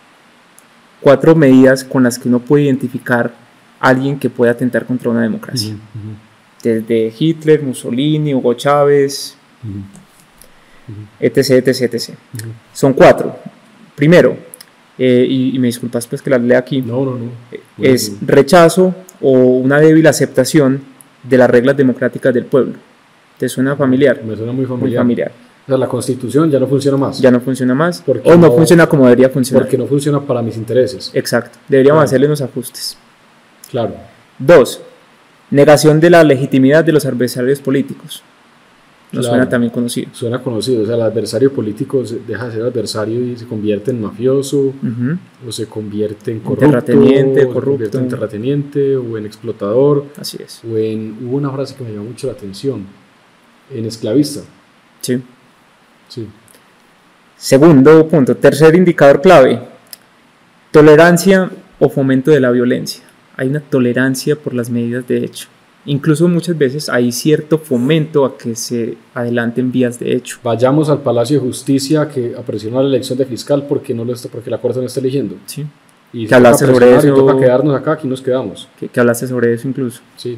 cuatro medidas con las que uno puede identificar a alguien que puede atentar contra una democracia. Uh-huh, uh-huh. Desde Hitler, Mussolini, Hugo Chávez, uh-huh. Uh-huh. etc, etc, etc. Uh-huh. Son cuatro. Primero, eh, y, y me disculpas pues que las lea aquí, no, no, no. es rechazo o una débil aceptación de las reglas democráticas del pueblo. ¿Te suena familiar? Me suena muy familiar. Muy familiar. O sea, la Constitución ya no funciona más. Ya no funciona más, o no, no funciona como debería funcionar. Porque no funciona para mis intereses. Exacto, deberíamos claro. hacerle unos ajustes. Claro. Dos, negación de la legitimidad de los adversarios políticos. Nos claro. suena también conocido. Suena conocido, o sea, el adversario político deja de ser adversario y se convierte en mafioso, uh-huh. o se convierte en corrupto, terrateniente, o corrupto. Se convierte en terrateniente, o en explotador. Así es. O en, hubo una frase que me llamó mucho la atención, en esclavista. Sí. Sí. Segundo punto, tercer indicador clave, tolerancia o fomento de la violencia. Hay una tolerancia por las medidas de hecho. Incluso muchas veces hay cierto fomento a que se adelanten vías de hecho. Vayamos al Palacio de Justicia que a presionar la elección de fiscal porque, no lo está, porque la Corte no está eligiendo. Sí. Y que hablaste sobre eso. Y toca quedarnos acá, aquí nos quedamos. Que, que hablaste sobre eso incluso. Sí.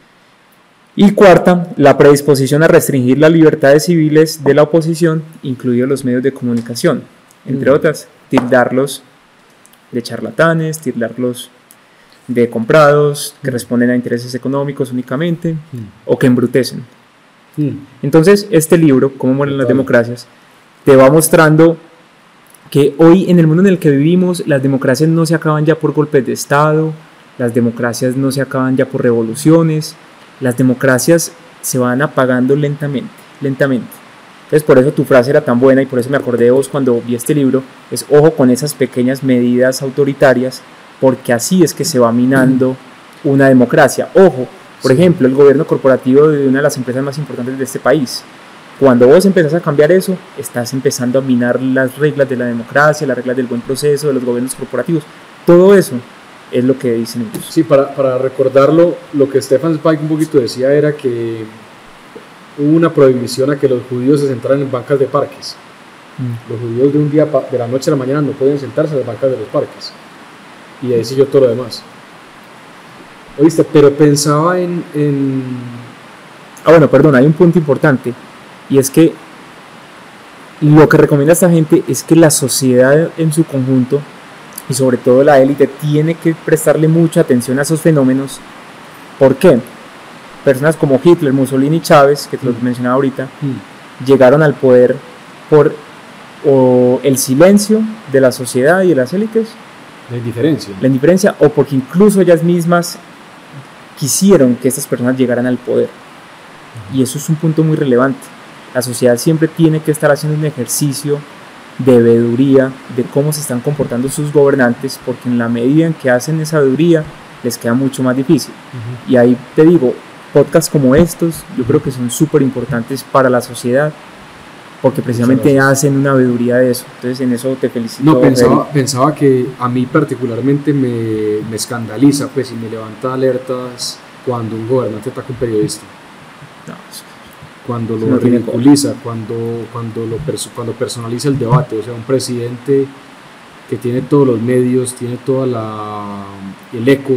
Y cuarta, la predisposición a restringir las libertades civiles de la oposición, incluidos los medios de comunicación. Entre mm. otras, tildarlos de charlatanes, tildarlos de comprados, que responden a intereses económicos únicamente, mm. o que embrutecen. Mm. Entonces, este libro, Cómo mueren las democracias, te va mostrando que hoy, en el mundo en el que vivimos, las democracias no se acaban ya por golpes de Estado, las democracias no se acaban ya por revoluciones, las democracias se van apagando lentamente, lentamente. Entonces, por eso tu frase era tan buena, y por eso me acordé de vos cuando vi este libro, es ojo con esas pequeñas medidas autoritarias porque así es que se va minando una democracia. Ojo, por sí. ejemplo, el gobierno corporativo de una de las empresas más importantes de este país. Cuando vos empezás a cambiar eso, estás empezando a minar las reglas de la democracia, las reglas del buen proceso, de los gobiernos corporativos. Todo eso es lo que dicen ellos. Sí, para, para recordarlo, lo que Stefan Zweig un poquito decía era que hubo una prohibición a que los judíos se sentaran en bancas de parques. Mm. Los judíos de un día, de la noche a la mañana, no pueden sentarse en las bancas de los parques. Y ahí siguió todo lo demás. Oíste, pero pensaba en, en... Ah, bueno, perdón, hay un punto importante. Y es que lo que recomienda esta gente es que la sociedad en su conjunto, y sobre todo la élite, tiene que prestarle mucha atención a esos fenómenos. ¿Por qué? Personas como Hitler, Mussolini y Chávez, que te lo mencionaba ahorita, mm. llegaron al poder por o el silencio de la sociedad y de las élites. La indiferencia. La indiferencia, o porque incluso ellas mismas quisieron que estas personas llegaran al poder. Mm. Y eso es un punto muy relevante. La sociedad siempre tiene que estar haciendo un ejercicio de veeduría de cómo se están comportando sus gobernantes, porque en la medida en que hacen esa veeduría les queda mucho más difícil. Uh-huh. Y ahí te digo, podcasts como estos yo creo que son súper importantes para la sociedad, porque precisamente hacen una veeduría de eso. Entonces en eso te felicito. No, pensaba, pensaba que a mí particularmente me, me escandaliza, pues, y me levanta alertas cuando un gobernante ataca a un periodista. No, cuando lo no ridiculiza, cuando, cuando, lo perso- cuando personaliza el debate. O sea, un presidente que tiene todos los medios, tiene todo el eco,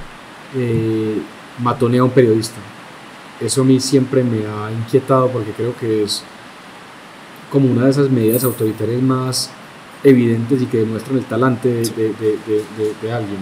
eh, matonea a un periodista. Eso a mí siempre me ha inquietado, porque creo que es como una de esas medidas autoritarias más evidentes y que demuestran el talante de, de, de, de, de, de alguien.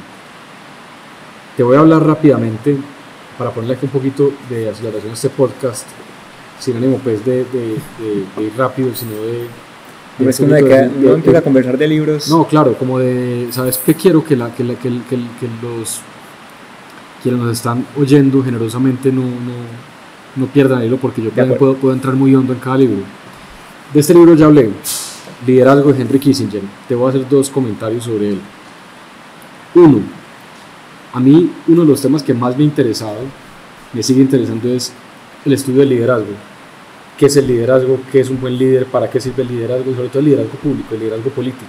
Te voy a hablar rápidamente, para ponerle aquí un poquito de aceleración a este podcast, sin ánimo pues de, de, de, de ir rápido, sino de... de es como de que no empieza a conversar de libros. No, claro, como de, ¿sabes qué quiero? Que, la, que, la, que, que, que los quienes nos están oyendo generosamente no, no, no pierdan el hilo, porque yo puedo, puedo, puedo entrar muy hondo en cada libro. De este libro ya hablé, Liderazgo de Henry Kissinger. Te voy a hacer dos comentarios sobre él. Uno, a mí uno de los temas que más me ha interesado, me sigue interesando, es el estudio del liderazgo. ¿Qué es el liderazgo? ¿Qué es un buen líder? ¿Para qué sirve el liderazgo? Y sobre todo el liderazgo público, el liderazgo político.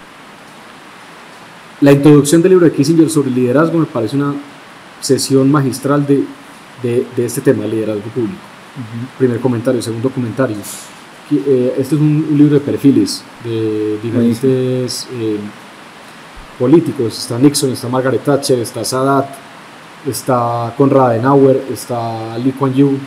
La introducción del libro de Kissinger sobre el liderazgo me parece una sesión magistral de, de, de este tema, el liderazgo público. Uh-huh. Primer comentario. Segundo comentario. Eh, este es un, un libro de perfiles de diferentes eh, políticos. Está Nixon, está Margaret Thatcher, está Sadat, está Konrad Adenauer, está Lee Kuan Yew,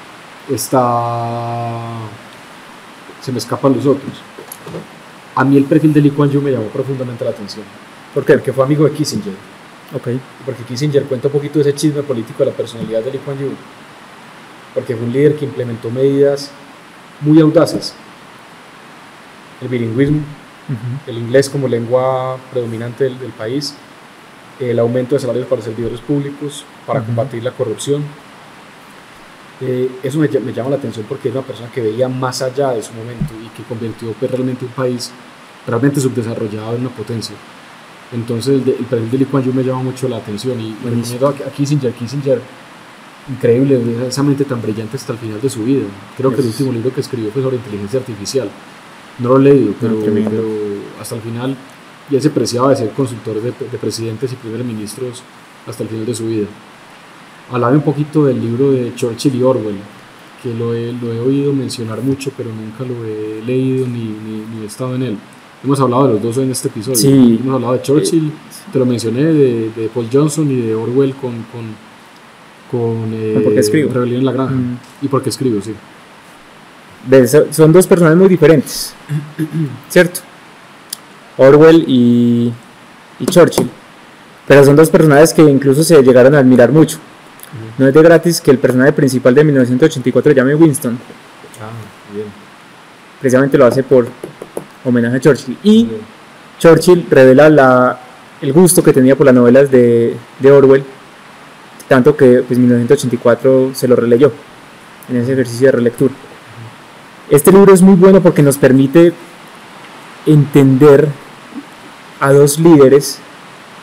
está... se me escapan los otros. A mí el perfil de Lee Kuan Yew me llamó profundamente la atención. ¿Por qué? Porque fue amigo de Kissinger. Okay. Porque Kissinger cuenta un poquito de ese chisme político de la personalidad de Lee Kuan Yew. Porque fue un líder que implementó medidas muy audaces. El bilingüismo, uh-huh. el inglés como lengua predominante del, del país, el aumento de salarios para servidores públicos, para uh-huh. combatir la corrupción. Eh, eso me, me llama la atención, porque es una persona que veía más allá de su momento y que convirtió pues, realmente un país realmente subdesarrollado en una potencia. Entonces el, el perfil de Lee Kuan Yew me llama mucho la atención, y me recomiendo a, a Kissinger, Kissinger increíble, esa mente tan brillante hasta el final de su vida. Creo yes. que el último libro que escribió fue sobre inteligencia artificial. No lo he leído, pero, no, pero hasta el final ya se preciaba de ser consultor de, de presidentes y primeros ministros hasta el final de su vida. Hablaba un poquito del libro de Churchill y Orwell, que lo he, lo he oído mencionar mucho, pero nunca lo he leído ni, ni, ni he estado en él. Hemos hablado de los dos en este episodio. Sí. Hemos hablado de Churchill, eh, te lo mencioné, de, de Paul Johnson, y de Orwell con, con, con eh, ¿por qué escribo? Rebelión en la Granja. Mm. Y por qué escribo, sí. Son dos personas muy diferentes, ¿cierto? Orwell y, y Churchill. Pero son dos personajes que incluso se llegaron a admirar mucho. Uh-huh. No es de gratis que el personaje principal de mil novecientos ochenta y cuatro se llame Winston. Ah, bien. Precisamente lo hace por homenaje a Churchill. Y bien. Churchill revela la, el gusto que tenía por las novelas de, de Orwell, tanto que pues, mil novecientos ochenta y cuatro se lo releyó en ese ejercicio de relectura. Este libro es muy bueno porque nos permite entender a dos líderes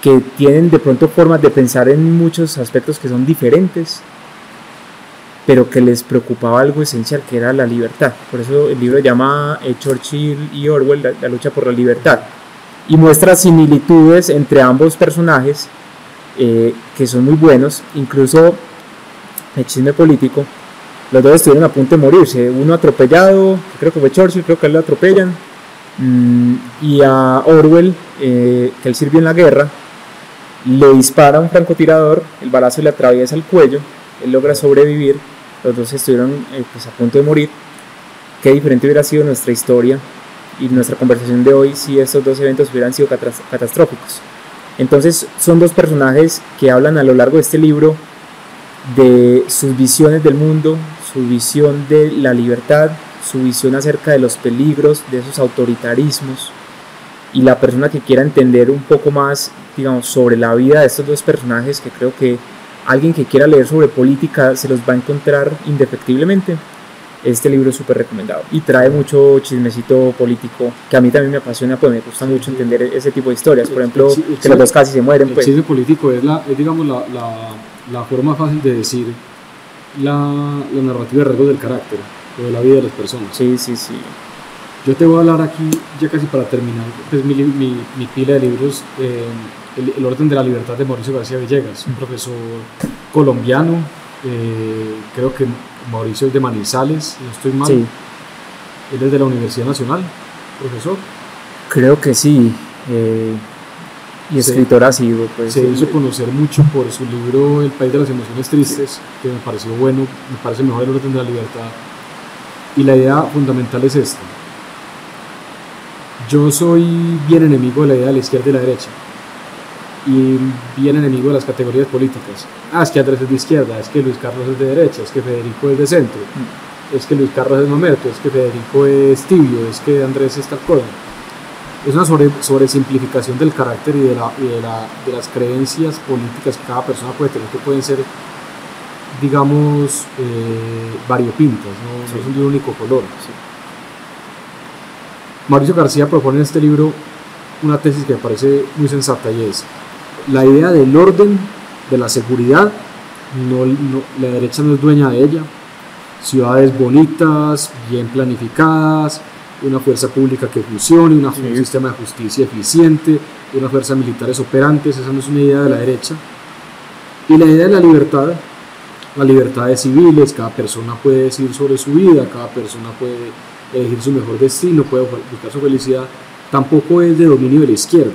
que tienen de pronto formas de pensar en muchos aspectos que son diferentes, pero que les preocupaba algo esencial, que era la libertad. Por eso el libro se llama eh, Churchill y Orwell, la, la lucha por la libertad, y muestra similitudes entre ambos personajes eh, que son muy buenos. Incluso el chisme político, los dos estuvieron a punto de morirse, uno atropellado, creo que fue Churchill, creo que a él lo atropellan, mmm, y a Orwell, eh, que él sirvió en la guerra, le dispara un francotirador, el balazo le atraviesa el cuello, él logra sobrevivir, los dos estuvieron eh, pues, a punto de morir. Qué diferente hubiera sido nuestra historia y nuestra conversación de hoy si estos dos eventos hubieran sido catastróficos. Entonces son dos personajes que hablan a lo largo de este libro de sus visiones del mundo, su visión de la libertad, su visión acerca de los peligros, de esos autoritarismos, y la persona que quiera entender un poco más, digamos, sobre la vida de estos dos personajes, que creo que alguien que quiera leer sobre política se los va a encontrar indefectiblemente. Este libro es súper recomendado y trae mucho chismecito político que a mí también me apasiona, pues me gusta mucho entender ese tipo de historias. Por ejemplo, el, el, el, que los dos casi se mueren. El pues. chisme político es, la, es digamos, la, la, la forma fácil de decir la, la narrativa de rasgos del carácter o de la vida de las personas. Sí, sí, sí. Yo te voy a hablar aquí, ya casi para terminar, pues mi, mi, mi pila de libros, eh, el, el orden de la libertad de Mauricio García Villegas, un profesor colombiano, eh, creo que Mauricio es de Manizales, no estoy mal. Sí. Él es de la Universidad Nacional, profesor. Creo que sí, eh, y escritor ha sido. Pues, se hizo conocer mucho por su libro El País de las Emociones Tristes, que me pareció bueno, me parece mejor el orden de la libertad. Y la idea fundamental es esta. Yo soy bien enemigo de la idea de la izquierda y la derecha, y bien enemigo de las categorías políticas. Ah, es que Andrés es de izquierda, es que Luis Carlos es de derecha, es que Federico es de centro, mm. es que Luis Carlos es mamerto, es que Federico es tibio, es que Andrés es tal cosa. Es una sobre, sobresimplificación del carácter y, de, la, y de, la, de las creencias políticas que cada persona puede tener, que pueden ser, digamos, eh, variopintas, no, sí. no son de un único color. Sí. Mauricio García propone en este libro una tesis que me parece muy sensata, y es la idea del orden, de la seguridad. No, no, la derecha no es dueña de ella. Ciudades bonitas, bien planificadas, una fuerza pública que funcione, una, sí. un sistema de justicia eficiente, una fuerza militares operantes. Esa no es una idea de la derecha. Y la idea de la libertad, las libertades civiles, cada persona puede decir sobre su vida, cada persona puede elegir su mejor destino, puede buscar su felicidad, tampoco es de dominio de la izquierda,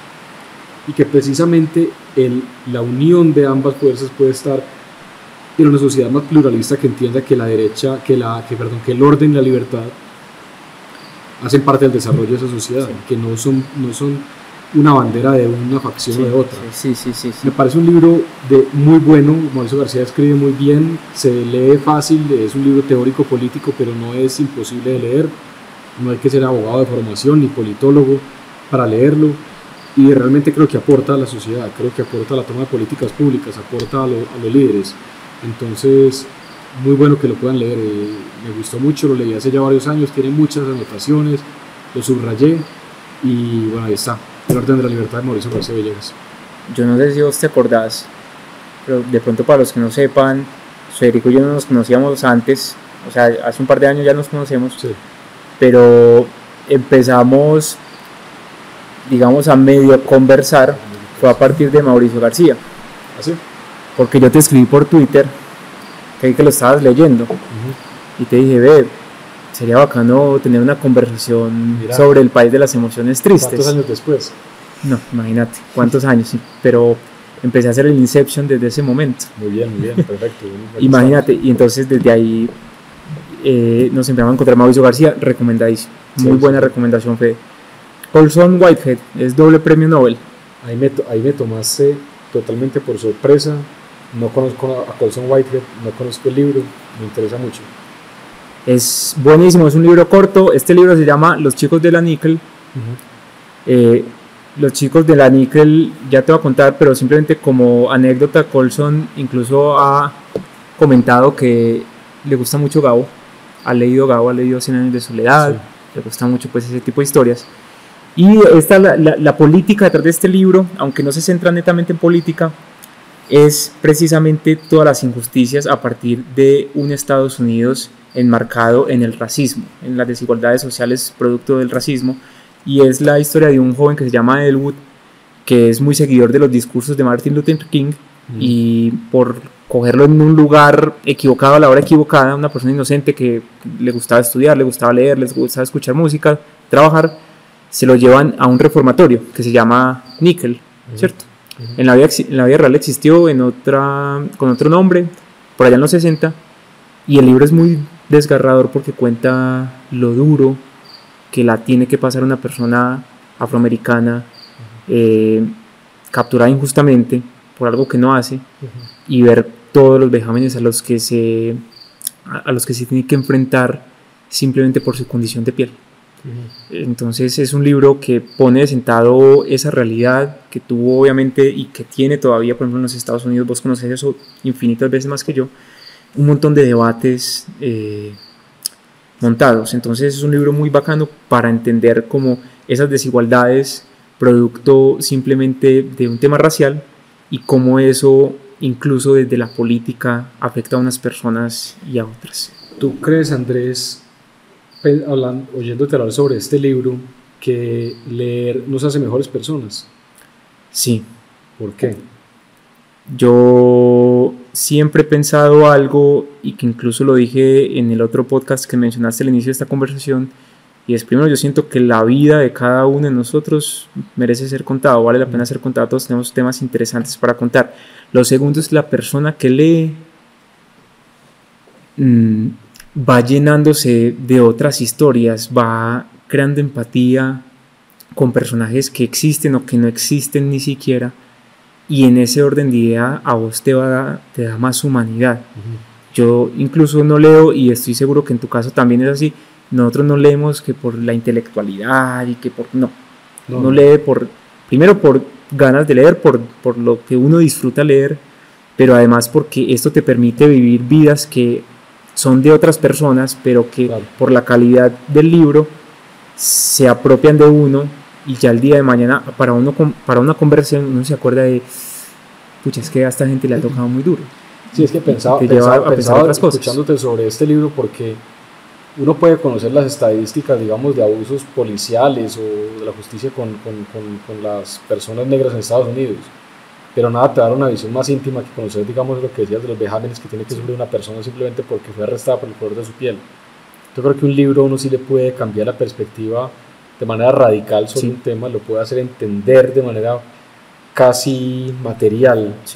y que precisamente el, la unión de ambas fuerzas puede estar en una sociedad más pluralista, que entienda que la derecha, que, la, que, perdón, que el orden y la libertad hacen parte del desarrollo de esa sociedad, sí. que no son, no son una bandera de una facción sí, o de otra. Sí, sí, sí, sí. Me parece un libro de muy bueno. Mauricio García escribe muy bien, se lee fácil, es un libro teórico político, pero no es imposible de leer. No hay que ser abogado de formación ni politólogo para leerlo, y realmente creo que aporta a la sociedad, creo que aporta a la toma de políticas públicas, aporta a, lo, a los líderes. Entonces, muy bueno que lo puedan leer. Eh, me gustó mucho, lo leí hace ya varios años, tiene muchas anotaciones, lo subrayé, y bueno, ahí está, El orden de la libertad de Mauricio García Villegas. Yo no sé si vos te acordás, pero de pronto para los que no sepan, Federico y yo no nos conocíamos antes, o sea, hace un par de años ya nos conocemos, sí. pero empezamos, digamos, a medio conversar, fue a partir de Mauricio García. ¿Ah, sí? Porque yo te escribí por Twitter, creí que lo estabas leyendo, uh-huh. y te dije, ve, sería bacano tener una conversación Mira, sobre el país de las emociones tristes. ¿Cuántos años después? No, imagínate, cuántos años, sí, pero empecé a hacer el Inception desde ese momento. Muy bien, muy bien, perfecto. Imagínate, y entonces desde ahí eh, nos empezamos a encontrar Mauricio García, recomendadísimo, muy sí, buena sí. recomendación, Fede. Colson Whitehead, es doble premio Nobel. Ahí me, ahí me tomaste totalmente por sorpresa, no conozco a Colson Whitehead, no conozco el libro, me interesa mucho. Es buenísimo, es un libro corto. Este libro se llama Los chicos de la níquel. Uh-huh. eh, Los chicos de la níquel, ya te voy a contar, pero simplemente como anécdota, Colson incluso ha comentado que le gusta mucho Gabo, ha leído Gabo, ha leído Cien años de soledad, sí. le gusta mucho pues ese tipo de historias, Y esta, la, la, la política detrás de este libro, aunque no se centra netamente en política, es precisamente todas las injusticias a partir de un Estados Unidos enmarcado en el racismo, en las desigualdades sociales producto del racismo, y es la historia de un joven que se llama Elwood, que es muy seguidor de los discursos de Martin Luther King, mm. y por cogerlo en un lugar equivocado a la hora equivocada, una persona inocente que le gustaba estudiar, le gustaba leer, le gustaba escuchar música, trabajar, se lo llevan a un reformatorio que se llama Nickel, mm. ¿cierto? Mm. En la vida, en la vida real existió en otra, con otro nombre, por allá en los sesenta, y el libro es muy desgarrador porque cuenta lo duro que la tiene que pasar una persona afroamericana eh, capturada injustamente por algo que no hace, uh-huh. y ver todos los vejámenes a los que se a, a los que se tiene que enfrentar simplemente por su condición de piel. Uh-huh. Entonces es un libro que pone de sentado esa realidad que tuvo obviamente y que tiene todavía, por ejemplo, en los Estados Unidos. Vos conocés eso infinitas veces más que yo, un montón de debates eh, montados. Entonces es un libro muy bacano para entender como esas desigualdades producto simplemente de un tema racial y cómo eso incluso desde la política afecta a unas personas y a otras. ¿Tú crees, Andrés, hablando, oyéndote hablar sobre este libro, que leer nos hace mejores personas? Sí. ¿Por qué? Yo siempre he pensado algo, y que incluso lo dije en el otro podcast que mencionaste al inicio de esta conversación, y es, primero, yo siento que la vida de cada uno de nosotros merece ser contado, vale la pena ser contado, todos tenemos temas interesantes para contar. Lo segundo es la persona que lee mmm, va llenándose de otras historias, va creando empatía con personajes que existen o que no existen ni siquiera, y en ese orden de idea a vos te, va a dar, te da más humanidad. Uh-huh. Yo incluso no leo, y estoy seguro que en tu caso también es así, nosotros no leemos que por la intelectualidad y que por... No, no, no lee por... Primero por ganas de leer, por, por lo que uno disfruta leer, pero además porque esto te permite vivir vidas que son de otras personas, pero que claro, por la calidad del libro se apropian de uno, y ya el día de mañana para, uno, para una conversación uno se acuerda de, pucha, es que a esta gente le ha tocado muy duro. Sí, es que pensaba, te pensaba, lleva a pensaba otras cosas. Escuchándote sobre este libro, porque uno puede conocer las estadísticas, digamos, de abusos policiales o de la justicia con, con, con, con las personas negras en Estados Unidos, pero nada te da una visión más íntima que conocer, digamos, lo que decías de los vejámenes que tiene que sufrir una persona simplemente porque fue arrestada por el color de su piel. Yo creo que un libro uno sí le puede cambiar la perspectiva de manera radical sobre sí. un tema, lo puede hacer entender de manera casi material sí.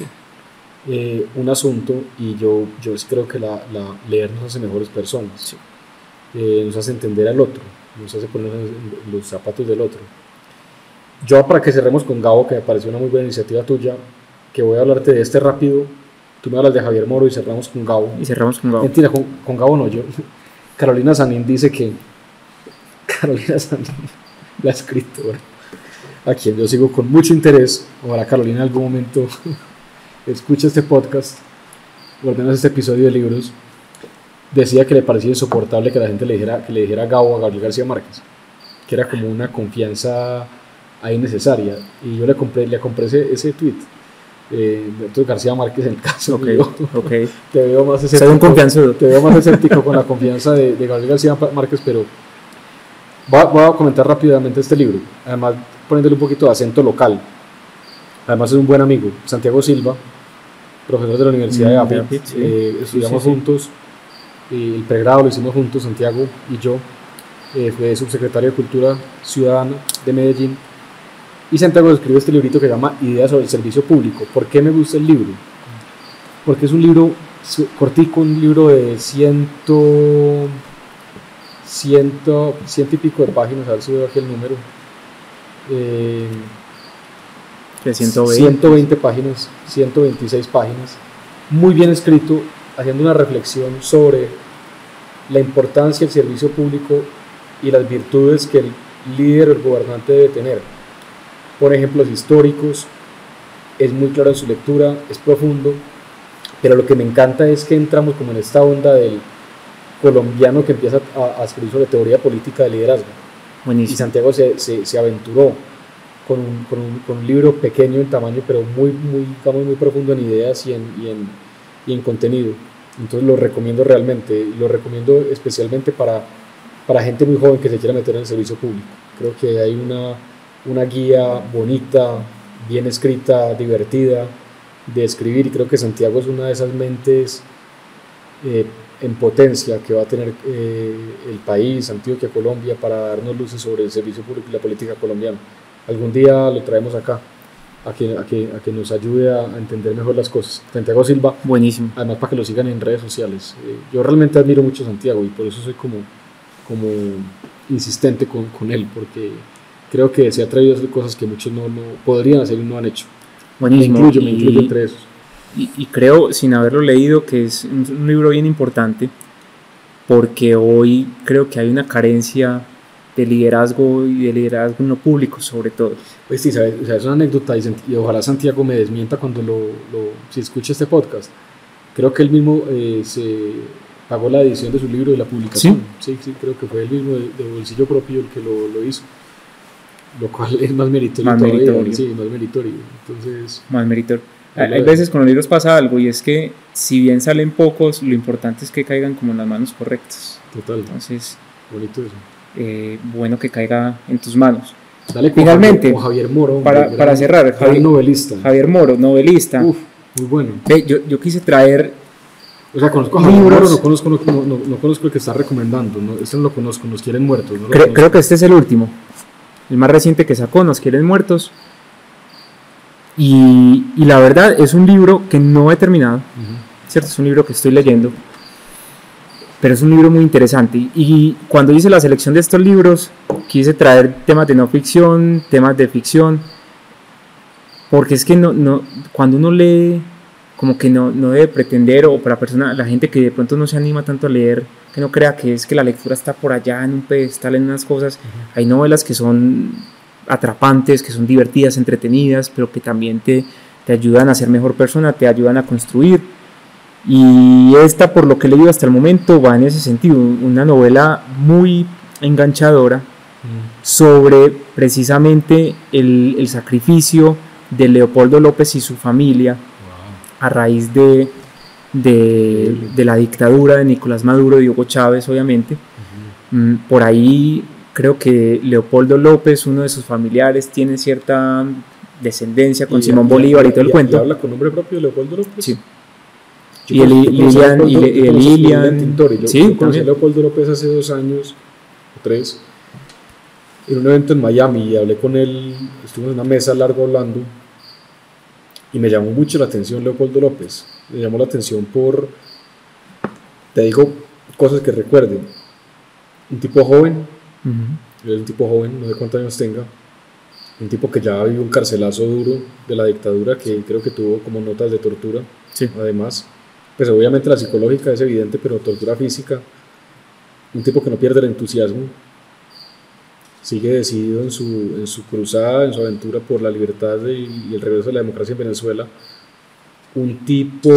eh, un asunto, y yo, yo creo que la, la leer nos hace mejores personas. Sí. Eh, nos hace entender al otro, nos hace poner en los zapatos del otro. Yo, para que cerremos con Gabo, que me pareció una muy buena iniciativa tuya, que voy a hablarte de este rápido, tú me hablas de Javier Moro y cerramos con Gabo. Y cerramos con Gabo. Mentira, con, con Gabo no, yo. Carolina Sanín dice que Carolina Sanín, la escritora, a quien yo sigo con mucho interés, ojalá Carolina en algún momento escuche este podcast o al menos este episodio de libros, decía que le parecía insoportable que la gente le dijera, que le dijera Gabo a Gabriel García Márquez, que era como una confianza ahí necesaria, y yo le compré, le compré ese, ese tweet. Eh, entonces García Márquez, en el caso okay, mío, okay. te veo más escéptico, te veo más escéptico con la confianza de, de Gabriel García Márquez, pero voy a, voy a comentar rápidamente este libro, además poniéndole un poquito de acento local. Además es un buen amigo, Santiago Silva, profesor de la Universidad mm, de Afit, sí. eh, estudiamos sí, sí, juntos, sí. el pregrado lo hicimos juntos, Santiago y yo. Eh, fue subsecretario de Cultura Ciudadana de Medellín, y Santiago escribió este librito que se llama Ideas sobre el Servicio Público. ¿Por qué me gusta el libro? Porque es un libro cortico, un libro de ciento, ciento, ciento y pico de páginas, a ver si veo aquí el número, eh, ciento veinte. ciento veinte páginas, ciento veintiséis páginas, muy bien escrito, haciendo una reflexión sobre la importancia del servicio público y las virtudes que el líder o el gobernante debe tener. Por ejemplos históricos, es muy claro en su lectura, es profundo, pero lo que me encanta es que entramos como en esta onda del colombiano que empieza a, a escribir sobre teoría política de liderazgo. Buenísimo. Y Santiago se, se, se aventuró con un, con, un, con un libro pequeño en tamaño, pero muy, muy, digamos, muy profundo en ideas y en, y, en, y en contenido. Entonces lo recomiendo realmente, y lo recomiendo especialmente para, para gente muy joven que se quiera meter en el servicio público. Creo que hay una, una guía bonita, bien escrita, divertida de escribir, y creo que Santiago es una de esas mentes eh, en potencia que va a tener eh, el país, Antioquia, Colombia, para darnos luces sobre el servicio público y la política colombiana. Algún día lo traemos acá, a que, a que, a que nos ayude a, a entender mejor las cosas. Santiago Silva, buenísimo. Además, para que lo sigan en redes sociales. Eh, yo realmente admiro mucho a Santiago y por eso soy como, como insistente con, con él, porque creo que se ha atrevido a hacer cosas que muchos no, no podrían hacer y no han hecho. Buenísimo. Me incluyo, y, me incluyo entre esos. Y, y creo, sin haberlo leído, que es un, un libro bien importante, porque hoy creo que hay una carencia de liderazgo y de liderazgo en lo público, sobre todo. Pues sí, ¿sabes? O sea, es una anécdota y, y ojalá Santiago me desmienta cuando lo, lo si escucha este podcast. Creo que él mismo eh, se pagó la edición de su libro y la publicación. Sí, sí, sí, creo que fue él mismo de, de bolsillo propio el que lo, lo hizo. Lo cual es más meritorio. Más todavía, meritorio. Sí, más meritorio. Entonces, más meritorio. Hay, hay veces con los libros pasa algo, y es que si bien salen pocos, lo importante es que caigan como en las manos correctas. Total. Entonces, bonito eso. Eh, bueno que caiga en tus manos. Dale, finalmente, con Javier Moro, para, gran, para cerrar, Javier, novelista. Javier Moro, novelista. Uf, muy bueno. Ve, yo, yo quise traer. O sea, conozco a Javier Moro, no conozco, no, no, no conozco el que está recomendando. No, este no lo conozco, Nos quieren muertos. No creo, creo que este es el último, el más reciente que sacó, Nos quieren muertos. Y, y la verdad es un libro que no he terminado, uh-huh. ¿cierto? Es un libro que estoy leyendo, pero es un libro muy interesante. Y cuando hice la selección de estos libros, quise traer temas de no ficción, temas de ficción, porque es que no, no, cuando uno lee, como que no, no debe pretender, o para persona, la gente que de pronto no se anima tanto a leer, que no crea que es que la lectura está por allá en un pedestal, en unas cosas. Uh-huh. Hay novelas que son atrapantes, que son divertidas, entretenidas, pero que también te, te ayudan a ser mejor persona, te ayudan a construir. Y esta, por lo que he leído hasta el momento, va en ese sentido, una novela muy enganchadora mm. sobre precisamente el, el sacrificio de Leopoldo López y su familia wow. a raíz de, de, de la dictadura de Nicolás Maduro y Hugo Chávez, obviamente. Uh-huh. Mm, por ahí creo que Leopoldo López, uno de sus familiares, tiene cierta descendencia con y Simón y, Bolívar y, y todo el y, cuento. ¿Y habla con nombre propio Leopoldo López? Sí. Yo y el Lilian, y el Lilian, Tintori. Yo, sí, yo conocí a Leopoldo López hace dos años o tres en un evento en Miami y hablé con él, estuvimos en una mesa larga hablando y me llamó mucho la atención Leopoldo López. Me llamó la atención por, te digo cosas que recuerden, un tipo joven, uh-huh. es un tipo joven, no sé cuántos años tenga, un tipo que ya vivió un carcelazo duro de la dictadura, que creo que tuvo como notas de tortura, sí. además. Pues obviamente la psicológica es evidente, pero tortura física, un tipo que no pierde el entusiasmo, sigue decidido en su, en su cruzada, en su aventura por la libertad de, y el regreso de la democracia en Venezuela, un tipo,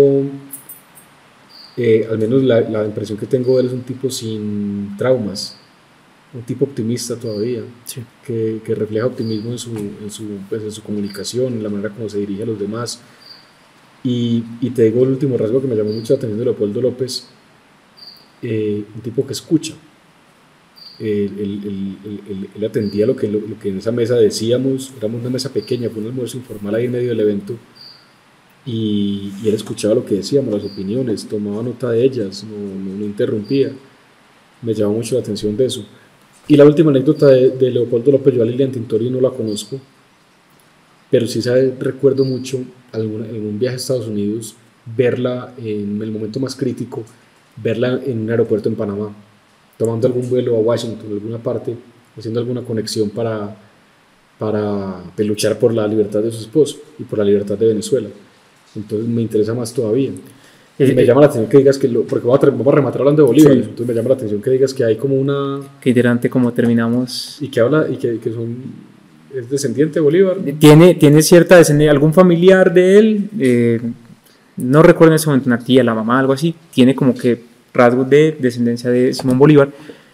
eh, al menos la, la impresión que tengo de él es un tipo sin traumas, un tipo optimista todavía, sí. que, que refleja optimismo en su, en, su, pues en su comunicación, en la manera como se dirige a los demás. Y, y te digo el último rasgo que me llamó mucho la atención de Leopoldo López, eh, un tipo que escucha. Él, él, él, él, él atendía lo que, lo, lo que en esa mesa decíamos, éramos una mesa pequeña, fue un almuerzo informal ahí en medio del evento, y, y él escuchaba lo que decíamos, las opiniones, tomaba nota de ellas, no, no, no interrumpía. Me llamó mucho la atención de eso. Y la última anécdota de, de Leopoldo López, yo a Lilian Tintori no la conozco, pero sí sabe, recuerdo mucho alguna, en un viaje a Estados Unidos, verla en el momento más crítico, verla en un aeropuerto en Panamá, tomando algún vuelo a Washington, alguna parte, haciendo alguna conexión para, para luchar por la libertad de su esposo y por la libertad de Venezuela. Entonces me interesa más todavía. Y eh, me llama la atención que digas que, lo, porque vamos a, vamos a rematar hablando de Bolívar, sí. entonces me llama la atención que digas que hay como una... Qué interesante cómo terminamos. Y que habla, y que, que son... ¿Es descendiente de Bolívar? Tiene, tiene cierta descendencia, algún familiar de él, eh, no recuerdo en ese momento, una tía, la mamá, algo así, tiene como que rasgos de descendencia de Simón Bolívar,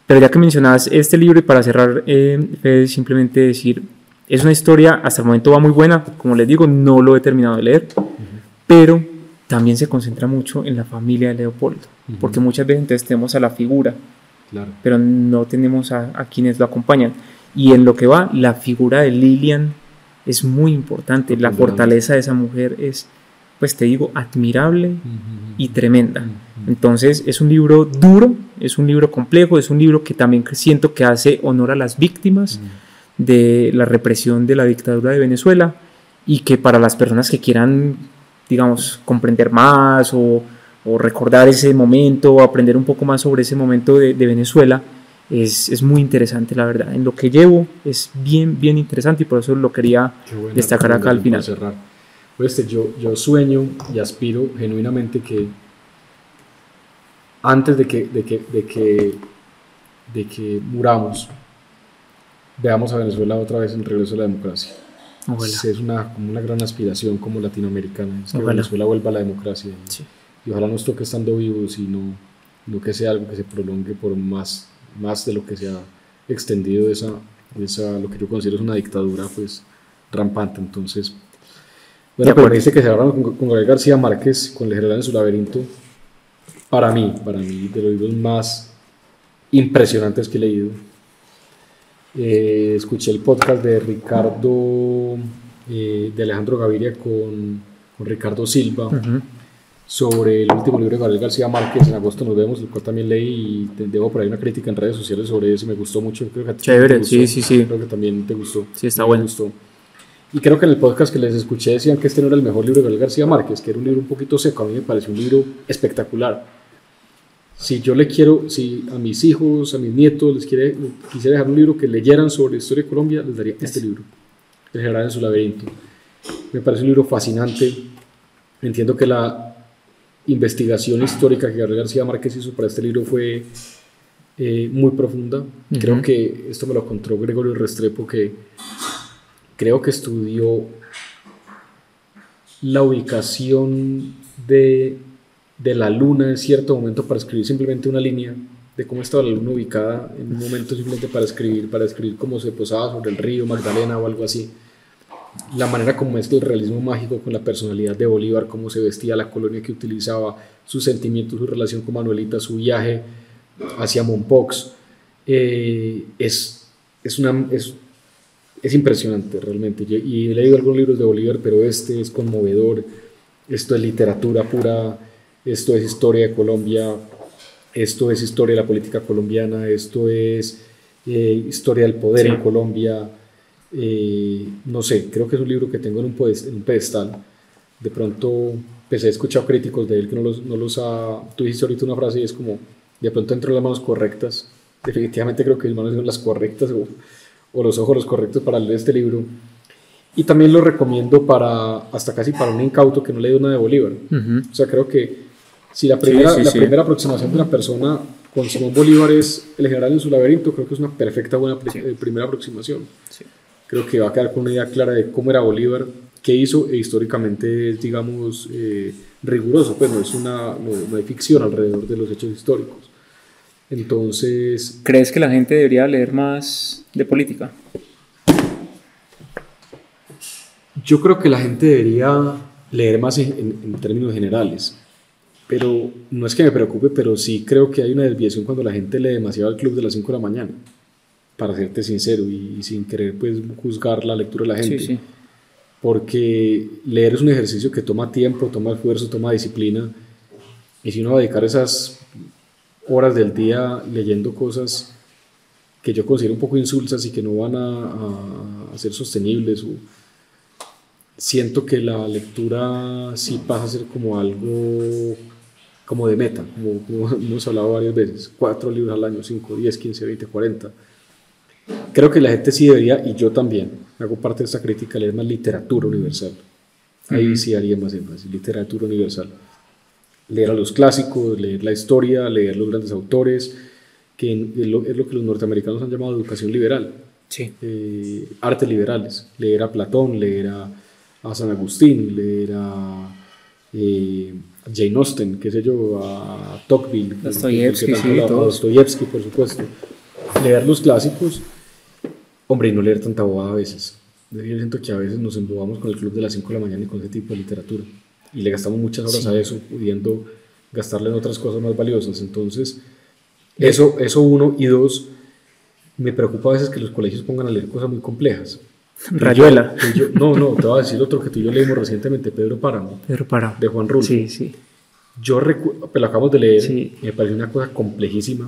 Pero ya que mencionabas este libro, y para cerrar, eh, Fede, simplemente decir, es una historia, hasta el momento va muy buena, como les digo, no lo he terminado de leer, uh-huh. pero también se concentra mucho en la familia de Leopoldo, uh-huh. porque muchas veces entonces tenemos a la figura, claro. pero no tenemos a, a quienes lo acompañan. Y en lo que va, la figura de Lilian es muy importante, la fortaleza de esa mujer es, pues te digo, admirable uh-huh. y tremenda. Uh-huh. Entonces es un libro duro, es un libro complejo, es un libro que también siento que hace honor a las víctimas uh-huh. de la represión de la dictadura de Venezuela, y que para las personas que quieran, digamos, comprender más o, o recordar ese momento o aprender un poco más sobre ese momento de, de Venezuela, es, es muy interesante, la verdad. En lo que llevo es bien, bien interesante, y por eso lo quería destacar acá al final. Pues yo, yo sueño y aspiro genuinamente que antes de que, de que, de que, de que muramos, veamos a Venezuela otra vez en regreso a la democracia. Es, es una, como una gran aspiración como latinoamericana, es que ojalá. Venezuela vuelva a la democracia. Y, sí. y ojalá nos toque estando vivos y no, no que sea algo que se prolongue por más, más de lo que se ha extendido esa, esa, lo que yo considero es una dictadura pues rampante. Entonces, bueno, pero dice que se hablaron con, con Gabriel García Márquez, con El General en su laberinto. Para mí, para mí, de los libros más impresionantes que he leído. Eh, escuché el podcast de Ricardo, eh, de Alejandro Gaviria con, con Ricardo Silva, uh-huh. sobre el último libro de Gabriel García Márquez, En agosto nos vemos, el cual también leí y te dejo por ahí una crítica en redes sociales sobre eso, me gustó mucho. Creo que Chévere, te gustó, sí, sí, sí. Creo que también te gustó. Sí, está bueno. Gustó. Y creo que en el podcast que les escuché decían que este no era el mejor libro de Gabriel García Márquez, que era un libro un poquito seco. A mí me pareció un libro espectacular. Si yo le quiero, si a mis hijos, a mis nietos, les quiere, quisiera dejar un libro que leyeran sobre la historia de Colombia, les daría este libro, El General en su laberinto. Me parece un libro fascinante. Entiendo que la investigación histórica que Gabriel García Márquez hizo para este libro fue eh, muy profunda. Uh-huh. Creo que esto me lo contó Gregorio Restrepo, que creo que estudió la ubicación de, de la luna en cierto momento para escribir simplemente una línea de cómo estaba la luna ubicada en un momento, simplemente para escribir, para escribir cómo se posaba sobre el río Magdalena o algo así. La manera como mezcla el realismo mágico con la personalidad de Bolívar, cómo se vestía, la colonia que utilizaba, sus sentimientos, su relación con Manuelita, su viaje hacia Mompox. Eh, es, es una... Es, Es impresionante realmente, y he leído algunos libros de Bolívar, pero este es conmovedor. Esto es literatura pura, esto es historia de Colombia, esto es historia de la política colombiana, esto es eh, historia del poder sí. en Colombia. Eh, no sé, creo que es un libro que tengo en un, pedestal, en un pedestal. De pronto, pues he escuchado críticos de él que no los, no los ha... Tú dijiste ahorita una frase y es como, de pronto entró en las manos correctas. Definitivamente creo que mis manos son las correctas, o... o los ojos los correctos para leer este libro, y también lo recomiendo para hasta casi para un incauto que no le dio nada de Bolívar. Uh-huh. O sea, creo que si la primera, sí, sí, la sí. primera aproximación de una persona con Simón Bolívar es El General en su laberinto, creo que es una perfecta buena sí. primera aproximación. Sí. Creo que va a quedar con una idea clara de cómo era Bolívar, qué hizo, e históricamente es, digamos, eh, riguroso, pues no es una no, no hay ficción alrededor de los hechos históricos. Entonces, ¿crees que la gente debería leer más de política? Yo creo que la gente debería leer más en, en, en términos generales, pero no es que me preocupe, pero sí creo que hay una desviación cuando la gente lee demasiado al club de las cinco de la mañana, para serte sincero y, y sin querer pues juzgar la lectura de la gente. Sí, sí. Porque leer es un ejercicio que toma tiempo, toma esfuerzo, toma disciplina, y si uno va a dedicar esas horas del día leyendo cosas que yo considero un poco insulsas y que no van a, a, a ser sostenibles, o siento que la lectura sí pasa a ser como algo como de meta, como, como hemos hablado varias veces, cuatro libros al año, cinco, diez, quince, veinte, cuarenta. Creo que la gente sí debería, y yo también hago parte de esta crítica, leer más literatura universal. Ahí uh-huh. sí haría más énfasis, literatura universal. Leer a los clásicos, leer la historia, leer los grandes autores, que es lo, es lo que los norteamericanos han llamado educación liberal, sí. eh, artes liberales, leer a Platón, leer a, a San Agustín, leer a eh, Jane Austen, qué sé yo, a Tocqueville, Dostoyevsky, sí, a Dostoyevsky, por supuesto. leer los clásicos, hombre, y no leer tanta bobada a veces. Yo siento que a veces nos embobamos con el club de las cinco de la mañana y con ese tipo de literatura. Y le gastamos muchas horas sí. a eso, pudiendo gastarle en otras cosas más valiosas. Entonces, eso, eso uno. Y dos, me preocupa a veces que los colegios pongan a leer cosas muy complejas. Rayuela. Yo, yo, no, no, te voy a decir otro que tú y yo leímos recientemente, Pedro Páramo. Pedro Páramo. De Juan Rulfo. Sí, sí. Yo recuerdo, pero lo acabamos de leer, sí. me pareció una cosa complejísima.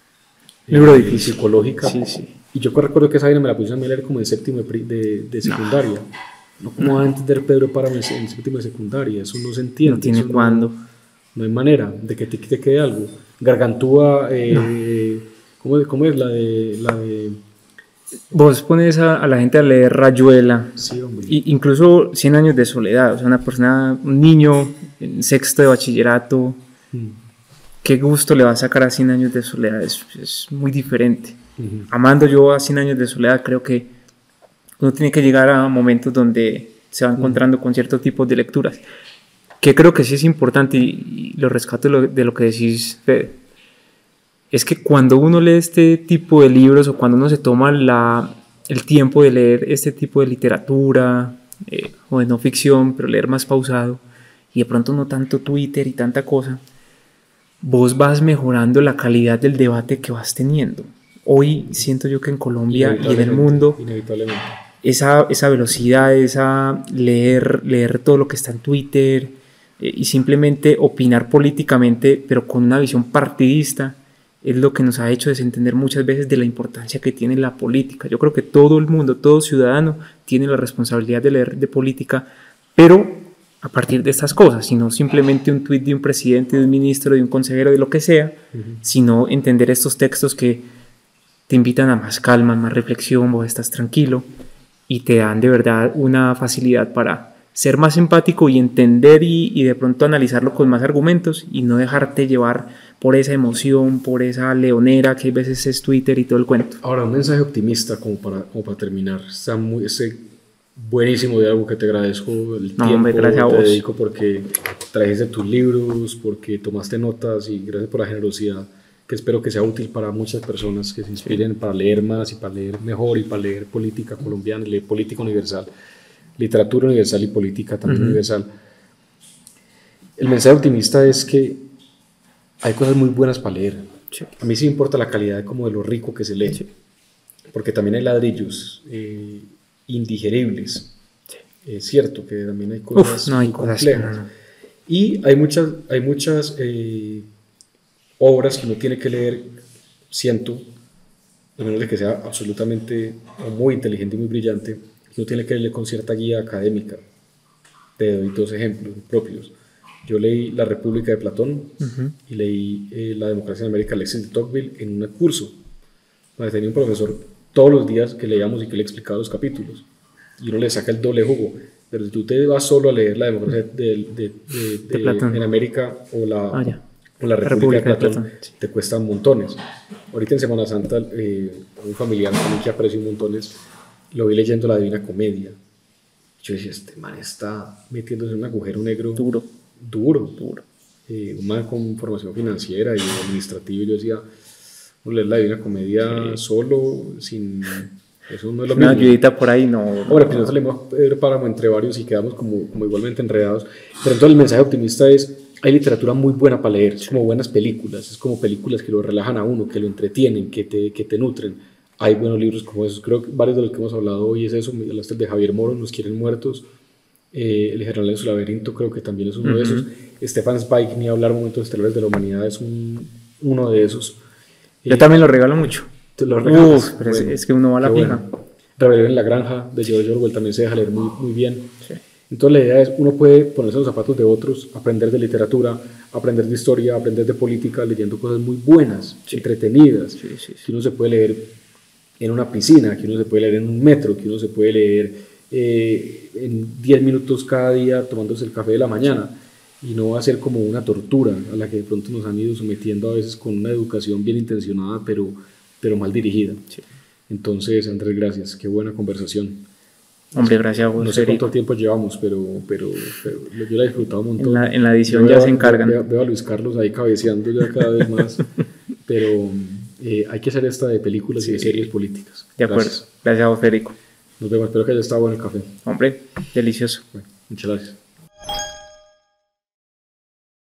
Libro eh, difícil. Psicológica. Sí, sí. Y yo recuerdo que esa vaina me la puse a leer como en séptimo de, de, de secundaria. No, ¿cómo no. va a entender Pedro Páramo en, en séptimo de secundaria? Eso no se entiende. No tiene cuándo. No, no hay manera de que te, te quede algo. Gargantúa, eh, no. ¿cómo, ¿cómo es la de...? La de Vos pones a, a la gente a leer Rayuela, sí, y incluso Cien años de soledad, o sea, una persona, un niño en sexto de bachillerato, mm. ¿qué gusto le va a sacar a Cien años de soledad? Es, es muy diferente. Uh-huh. Amando yo a Cien años de soledad, creo que uno tiene que llegar a momentos donde se va encontrando uh-huh. con ciertos tipos de lecturas, que creo que sí es importante, y, y lo rescato de lo, de lo que decís, Fede. Es que cuando uno lee este tipo de libros, o cuando uno se toma la, el tiempo de leer este tipo de literatura, eh, o de no ficción, pero leer más pausado, y de pronto no tanto Twitter y tanta cosa, vos vas mejorando la calidad del debate que vas teniendo. Hoy siento yo que en Colombia y en el mundo, esa, esa velocidad, esa leer, leer todo lo que está en Twitter, eh, y simplemente opinar políticamente, pero con una visión partidista, es lo que nos ha hecho desentender muchas veces de la importancia que tiene la política. Yo creo que todo el mundo, todo ciudadano tiene la responsabilidad de leer de política, pero a partir de estas cosas, sino simplemente un tuit de un presidente, de un ministro, de un consejero, de lo que sea, uh-huh. sino entender estos textos que te invitan a más calma, más reflexión, vos estás tranquilo y te dan de verdad una facilidad para ser más empático y entender y, y de pronto analizarlo con más argumentos y no dejarte llevar por esa emoción, por esa leonera que a veces es Twitter y todo el cuento. Ahora, un mensaje optimista como para, como para terminar. Está muy, ese buenísimo diálogo que te agradezco el no, tiempo hombre, gracias a vos. Te dedico porque trajiste tus libros, porque tomaste notas y gracias por la generosidad que espero que sea útil para muchas personas que se inspiren sí. para leer más y para leer mejor y para leer política colombiana, leer política universal, literatura universal y política también uh-huh. universal. El mensaje optimista es que hay cosas muy buenas para leer. Sí. A mí sí me importa la calidad como de lo rico que se lee, sí. porque también hay ladrillos eh, indigeribles. Sí. Es cierto que también hay cosas Uf, no hay muy cosas complejas. No. Y hay muchas, hay muchas eh, obras que uno tiene que leer, siento, a menos de que sea absolutamente o muy inteligente y muy brillante, que uno tiene que leer con cierta guía académica. Te doy dos ejemplos propios. Yo leí La República de Platón uh-huh. y leí eh, La Democracia en América, Alexis de Tocqueville, en un curso. Donde tenía un profesor todos los días que leíamos y que le explicaba los capítulos. Y uno le saca el doble jugo. Pero si tú te vas solo a leer La Democracia de, de, de, de, de, de en América o la, ah, o la República, la República de Platón, de Platón. Te cuestan montones. Ahorita en Semana Santa, eh, un familiar también que aprecio montones, lo vi leyendo La Divina Comedia. Yo decía, este man está metiéndose en un agujero negro duro. Duro, duro. Eh, un man con formación financiera y administrativa. Yo decía, leer La Divina Comedia sí. solo, sin. Eso no es lo Una mismo. ayudita por ahí, no. Ahora, pues nosotros leemos Pedro Páramo entre varios y quedamos como, como igualmente enredados. Pero entonces el mensaje optimista es: hay literatura muy buena para leer, es como buenas películas, es como películas que lo relajan a uno, que lo entretienen, que te, que te nutren. Hay buenos libros como esos. Creo que varios de los que hemos hablado hoy es eso. Hablaste de Javier Moro, Nos quieren muertos. Eh, el General en su laberinto creo que también es uno uh-huh. de esos. Stefan Zweig, ni hablar Momentos Estelares de la Humanidad, es un, uno de esos. Yo eh, también lo regalo mucho. Te lo regalas. Uf, pero bueno, es que uno va a la fija. Bueno. Rebelión en la Granja de George Orwell también se deja leer muy, muy bien. Sí. Entonces la idea es, uno puede ponerse en los zapatos de otros, aprender de literatura, aprender de historia, aprender de política, leyendo cosas muy buenas, sí. entretenidas, sí, sí, sí. que uno se puede leer en una piscina, que uno se puede leer en un metro, que uno se puede leer Eh, en diez minutos cada día tomándose el café de la mañana, y no va a ser como una tortura a la que de pronto nos han ido sometiendo a veces con una educación bien intencionada pero, pero mal dirigida. Sí. Entonces, Andrés, gracias, qué buena conversación. Hombre, gracias a vos. No sé cuánto tiempo llevamos, pero, pero, pero yo la he disfrutado un montón. En la, en la edición ya veo, se encargan. Veo, veo a Luis Carlos ahí cabeceando ya cada vez más, pero, Eh, hay que hacer esta de películas sí, y de series políticas. De acuerdo. Gracias, gracias a vos, Federico. Nos vemos, espero que haya estado bueno el café. Hombre, delicioso. Bueno, muchas gracias.